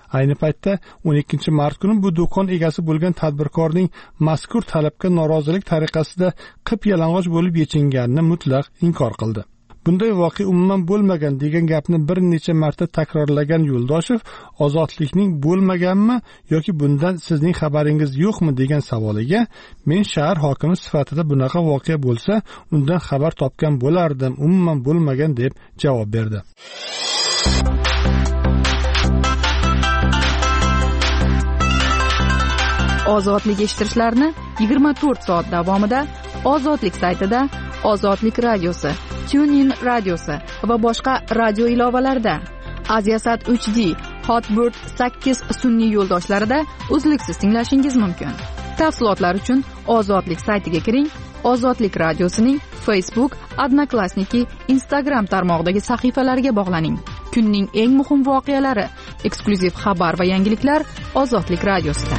Ayni paytda o'n ikkinchi mart kuni bu do'kon egasi bo'lgan tadbirkorning mazkur talabga norozilik tariqasida qip-yalang'och bo'lib yechinganini mutlaq inkor qildi. Bunday voqea umuman bo'lmagan degan gapni bir necha marta takrorlagan Yo'ldoshev ozodlikning bo'lmaganmi yoki bundan sizning xabaringiz yo'qmi degan savoliga men shahar hokimi sifatida bunaqa voqea bo'lsa undan xabar topgan bo'lardim, umuman bo'lmagan deb javob berdi. Ozodlik eshittirishlarni yigirma to'rt soat davomida Ozodlik saytida, Ozodlik radiosi, TuneIn radiosi va boshqa radio ilovalarda, Aziasat uch D, Hotbird sakkiz sun'iy yo'ldoshlarida uzluksiz tinglashingiz mumkin. Tafsilotlar uchun Ozodlik saytiga kiring. Ozodlik radiosining Facebook, Odnoklassniki, Instagram tarmog'idagi sahifalariga bog'laning. Kunning eng muhim voqealari, eksklyuziv xabar va yangiliklar Ozodlik radiosida.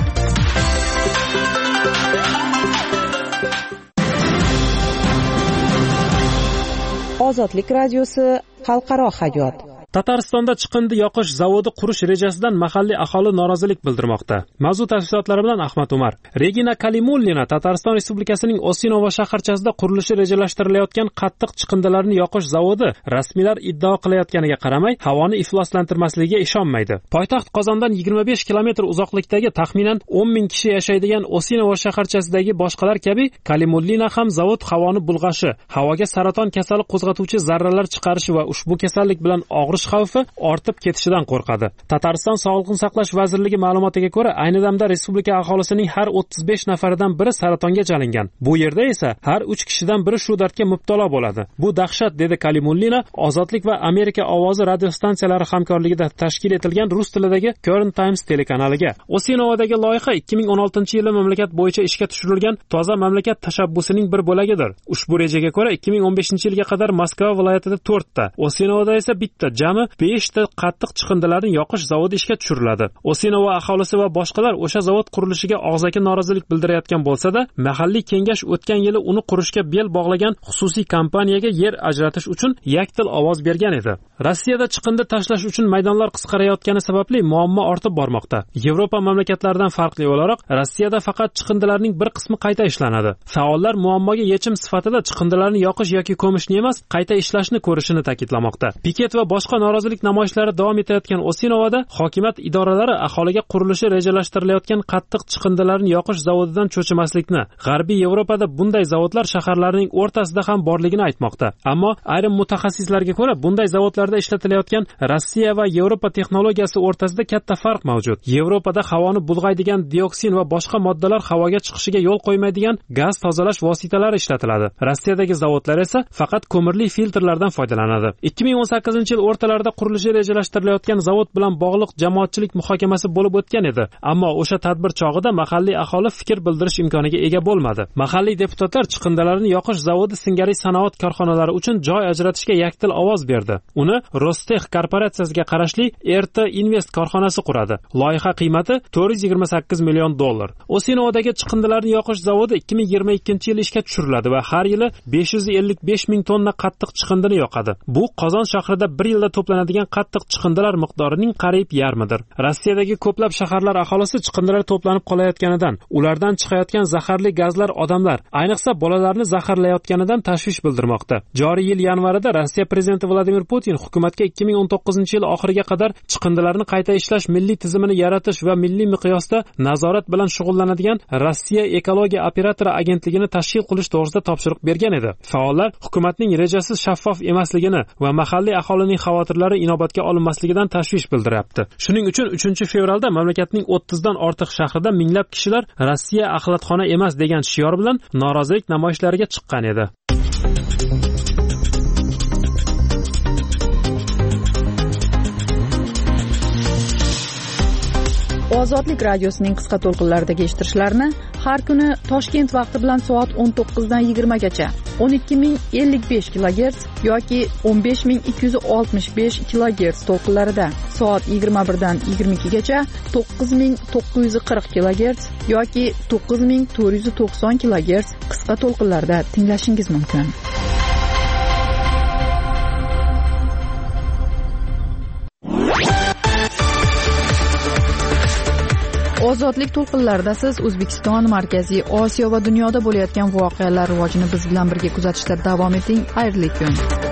Ozodlik radiosi xalqaro hayot. Tataristonda chiqindi yoqish zavodi qurish rejasidan mahalliy aholi norozilik bildirmoqda. Mavzu tafsilotlari bilan Ahmad Umar. Regina Kalimullina Tatariston Respublikasining Osinova shaharchasida qurilishi rejalashtirilayotgan qattiq chiqindilarni yoqish zavodi rasmiylar iddao qilayotganiga qaramay, havoni ifloslantirmasligiga ishonmaydi. Poytaxt Qozondan yigirma besh kilometr uzoqlikdagi taxminan o'n ming kishi yashaydigan Osinova shaharchasidagi boshqalar kabi Kalimullina ham zavod havoni bulg'ashi, havoga saraton kasali qo'zg'atuvchi zarralar chiqarishi va ushbu kasallik bilan og'rish xavfi ortib ketishidan qo'rqadi. Tatariston Sog'liqni saqlash vazirligi ma'lumotiga ko'ra, ayni damda respublika aholisining har o'ttiz besh nafaridan biri saratonga chalingan. Bu yerda esa har uch kishidan biri shu dardga mubtalo bo'ladi. Bu dahshat, dedi Kalimullina, Ozodlik va Amerika ovozi radio stansiyalari hamkorligida tashkil etilgan rus tilidagi Current Times telekanaliga. Osinovadagi loyiha ikki ming o'n oltinchi yili mamlakat bo'yicha ishga tushirilgan toza mamlakat tashabbusining bir bo'lagidir. Ushbu rejaga ko'ra ikki ming o'n beshinchi yilga qadar Moskva viloyatida to'rtta, Osinovada esa bitta, jami besh ta qattiq chiqindilarni yoqish zavodi ishga tushiriladi. Osinova aholisi va boshqalar o'sha zavod qurilishiga og'zaki norozilik bildirayotgan bo'lsa-da, mahalliy kengash o'tgan yili uni qurishga bel bog'lagan xususiy kompaniyaga yer ajratish uchun yakdil ovoz bergan edi. Rossiyada chiqindi tashlash uchun maydonlar qisqarayotgani sababli muammo ortib bormoqda. Yevropa mamlakatlaridan farqli o'laroq, Rossiyada faqat chiqindilarning bir qismi qayta ishlanadi. Faollar muammoga yechim sifatida chiqindilarni yoqish yoki ko'mishni emas, qayta ishlashni ko'rishini ta'kidlamoqda. Piket va boshqa norozilik namoyishlari davom etayotgan Osinovada hokimiyat idoralari aholiga qurilishi rejalashtirilayotgan qattiq chiqindilarni yoqish zavodidan cho'chimaslikni, G'arbiy Yevropada bunday zavodlar shaharlarning o'rtasida ham borligini aytmoqda. Ammo ayrim mutaxassislarga ko'ra, bunday zavodlarda ishlatilayotgan Rossiya va Yevropa texnologiyasi o'rtasida katta farq mavjud. Yevropada havoni bulg'aydigan dioksin va boshqa moddalar havoga chiqishiga yo'l qo'ymaydigan gaz tozalash vositalari ishlatiladi. Rossiyadagi zavodlar esa faqat ko'mirli filtrlardan foydalanadi. ikki ming o'n sakkizinchi yil o'rtalarida qurilishi rejalashtirilayotgan zavod bilan bog'liq jamoatchilik muhokamasi bo'lib o'tgan edi. Ammo o'sha tadbir chog'ida mahalliy aholi fikr bildirish imkoniga ega bo'lmadi. Mahalliy deputatlar chiqindilarni yoqish zavodi singari sanoat korxonalari uchun joy ajratishga yakdil ovoz berdi. Uni Rostex korporatsiyasiga qarashli R T Invest korxonasi quradi. Loyiha qiymati to'rt yuz yigirma sakkiz million dollar. Osinovadagi chiqindilarni yoqish zavodi ikki ming yigirma ikkinchi yil ishga tushiriladi va har yili besh yuz ellik besh ming tonna qattiq chiqindini yoqadi. Bu Qozon shahrida bir yilda to'planadigan qattiq chiqindilar miqdorining qariyb yarmidir. Rossiyadagi ko'plab shaharlar aholisi chiqindilar to'planib qolayotganidan, ulardan chiqayotgan zaharli gazlar odamlar, ayniqsa bolalarni zaharlayotganidan tashvish bildirmoqda. Joriy yil yanvarida Rossiya prezidenti Vladimir Putin hukumatga ikki ming o'n to'qqizinchi yil oxiriga qadar chiqindilarni qayta ishlash milliy tizimini yaratish va milliy miqyosda nazorat bilan shug'ullanadigan Rossiya ekologiya operatori agentligini tashkil qilish to'g'risida topshiriq bergan edi. Faollar hukumatning rejasi shaffof emasligini va mahalliy aholining xavotirlari inobatga olinmasligidan tashvish bildiryapti. Shuning uchun uchinchi fevralda mamlakatning o'ttizdan ortiq shahrida minglab kishilar Rossiya axlatxona emas degan shior bilan norozilik namoyishlariga chiqqan edi. Ozodlik radiosining qisqa to'lqinlaridagi eshittirishlarni har kuni Toshkent vaqti bilan soat o'n to'qqizdan yigirma gacha o'n ikki ming ellik besh kilogerts yoki o'n besh ming ikki yuz oltmish besh kilogerts to'lqinlarida, soat yigirma birdan yigirma ikki gacha to'qqiz ming to'qqiz yuz qirq kilogerts yoki to'qqiz ming to'rt yuz to'qson kilogerts qisqa to'lqinlarda tinglashingiz mumkin. ozodlik to'lqinlarida siz O'zbekiston, Markaziy Osiyo va dunyoda bo'layotgan voqealar rivojini biz bilan birga kuzatishda davom eting. Xayrli kun.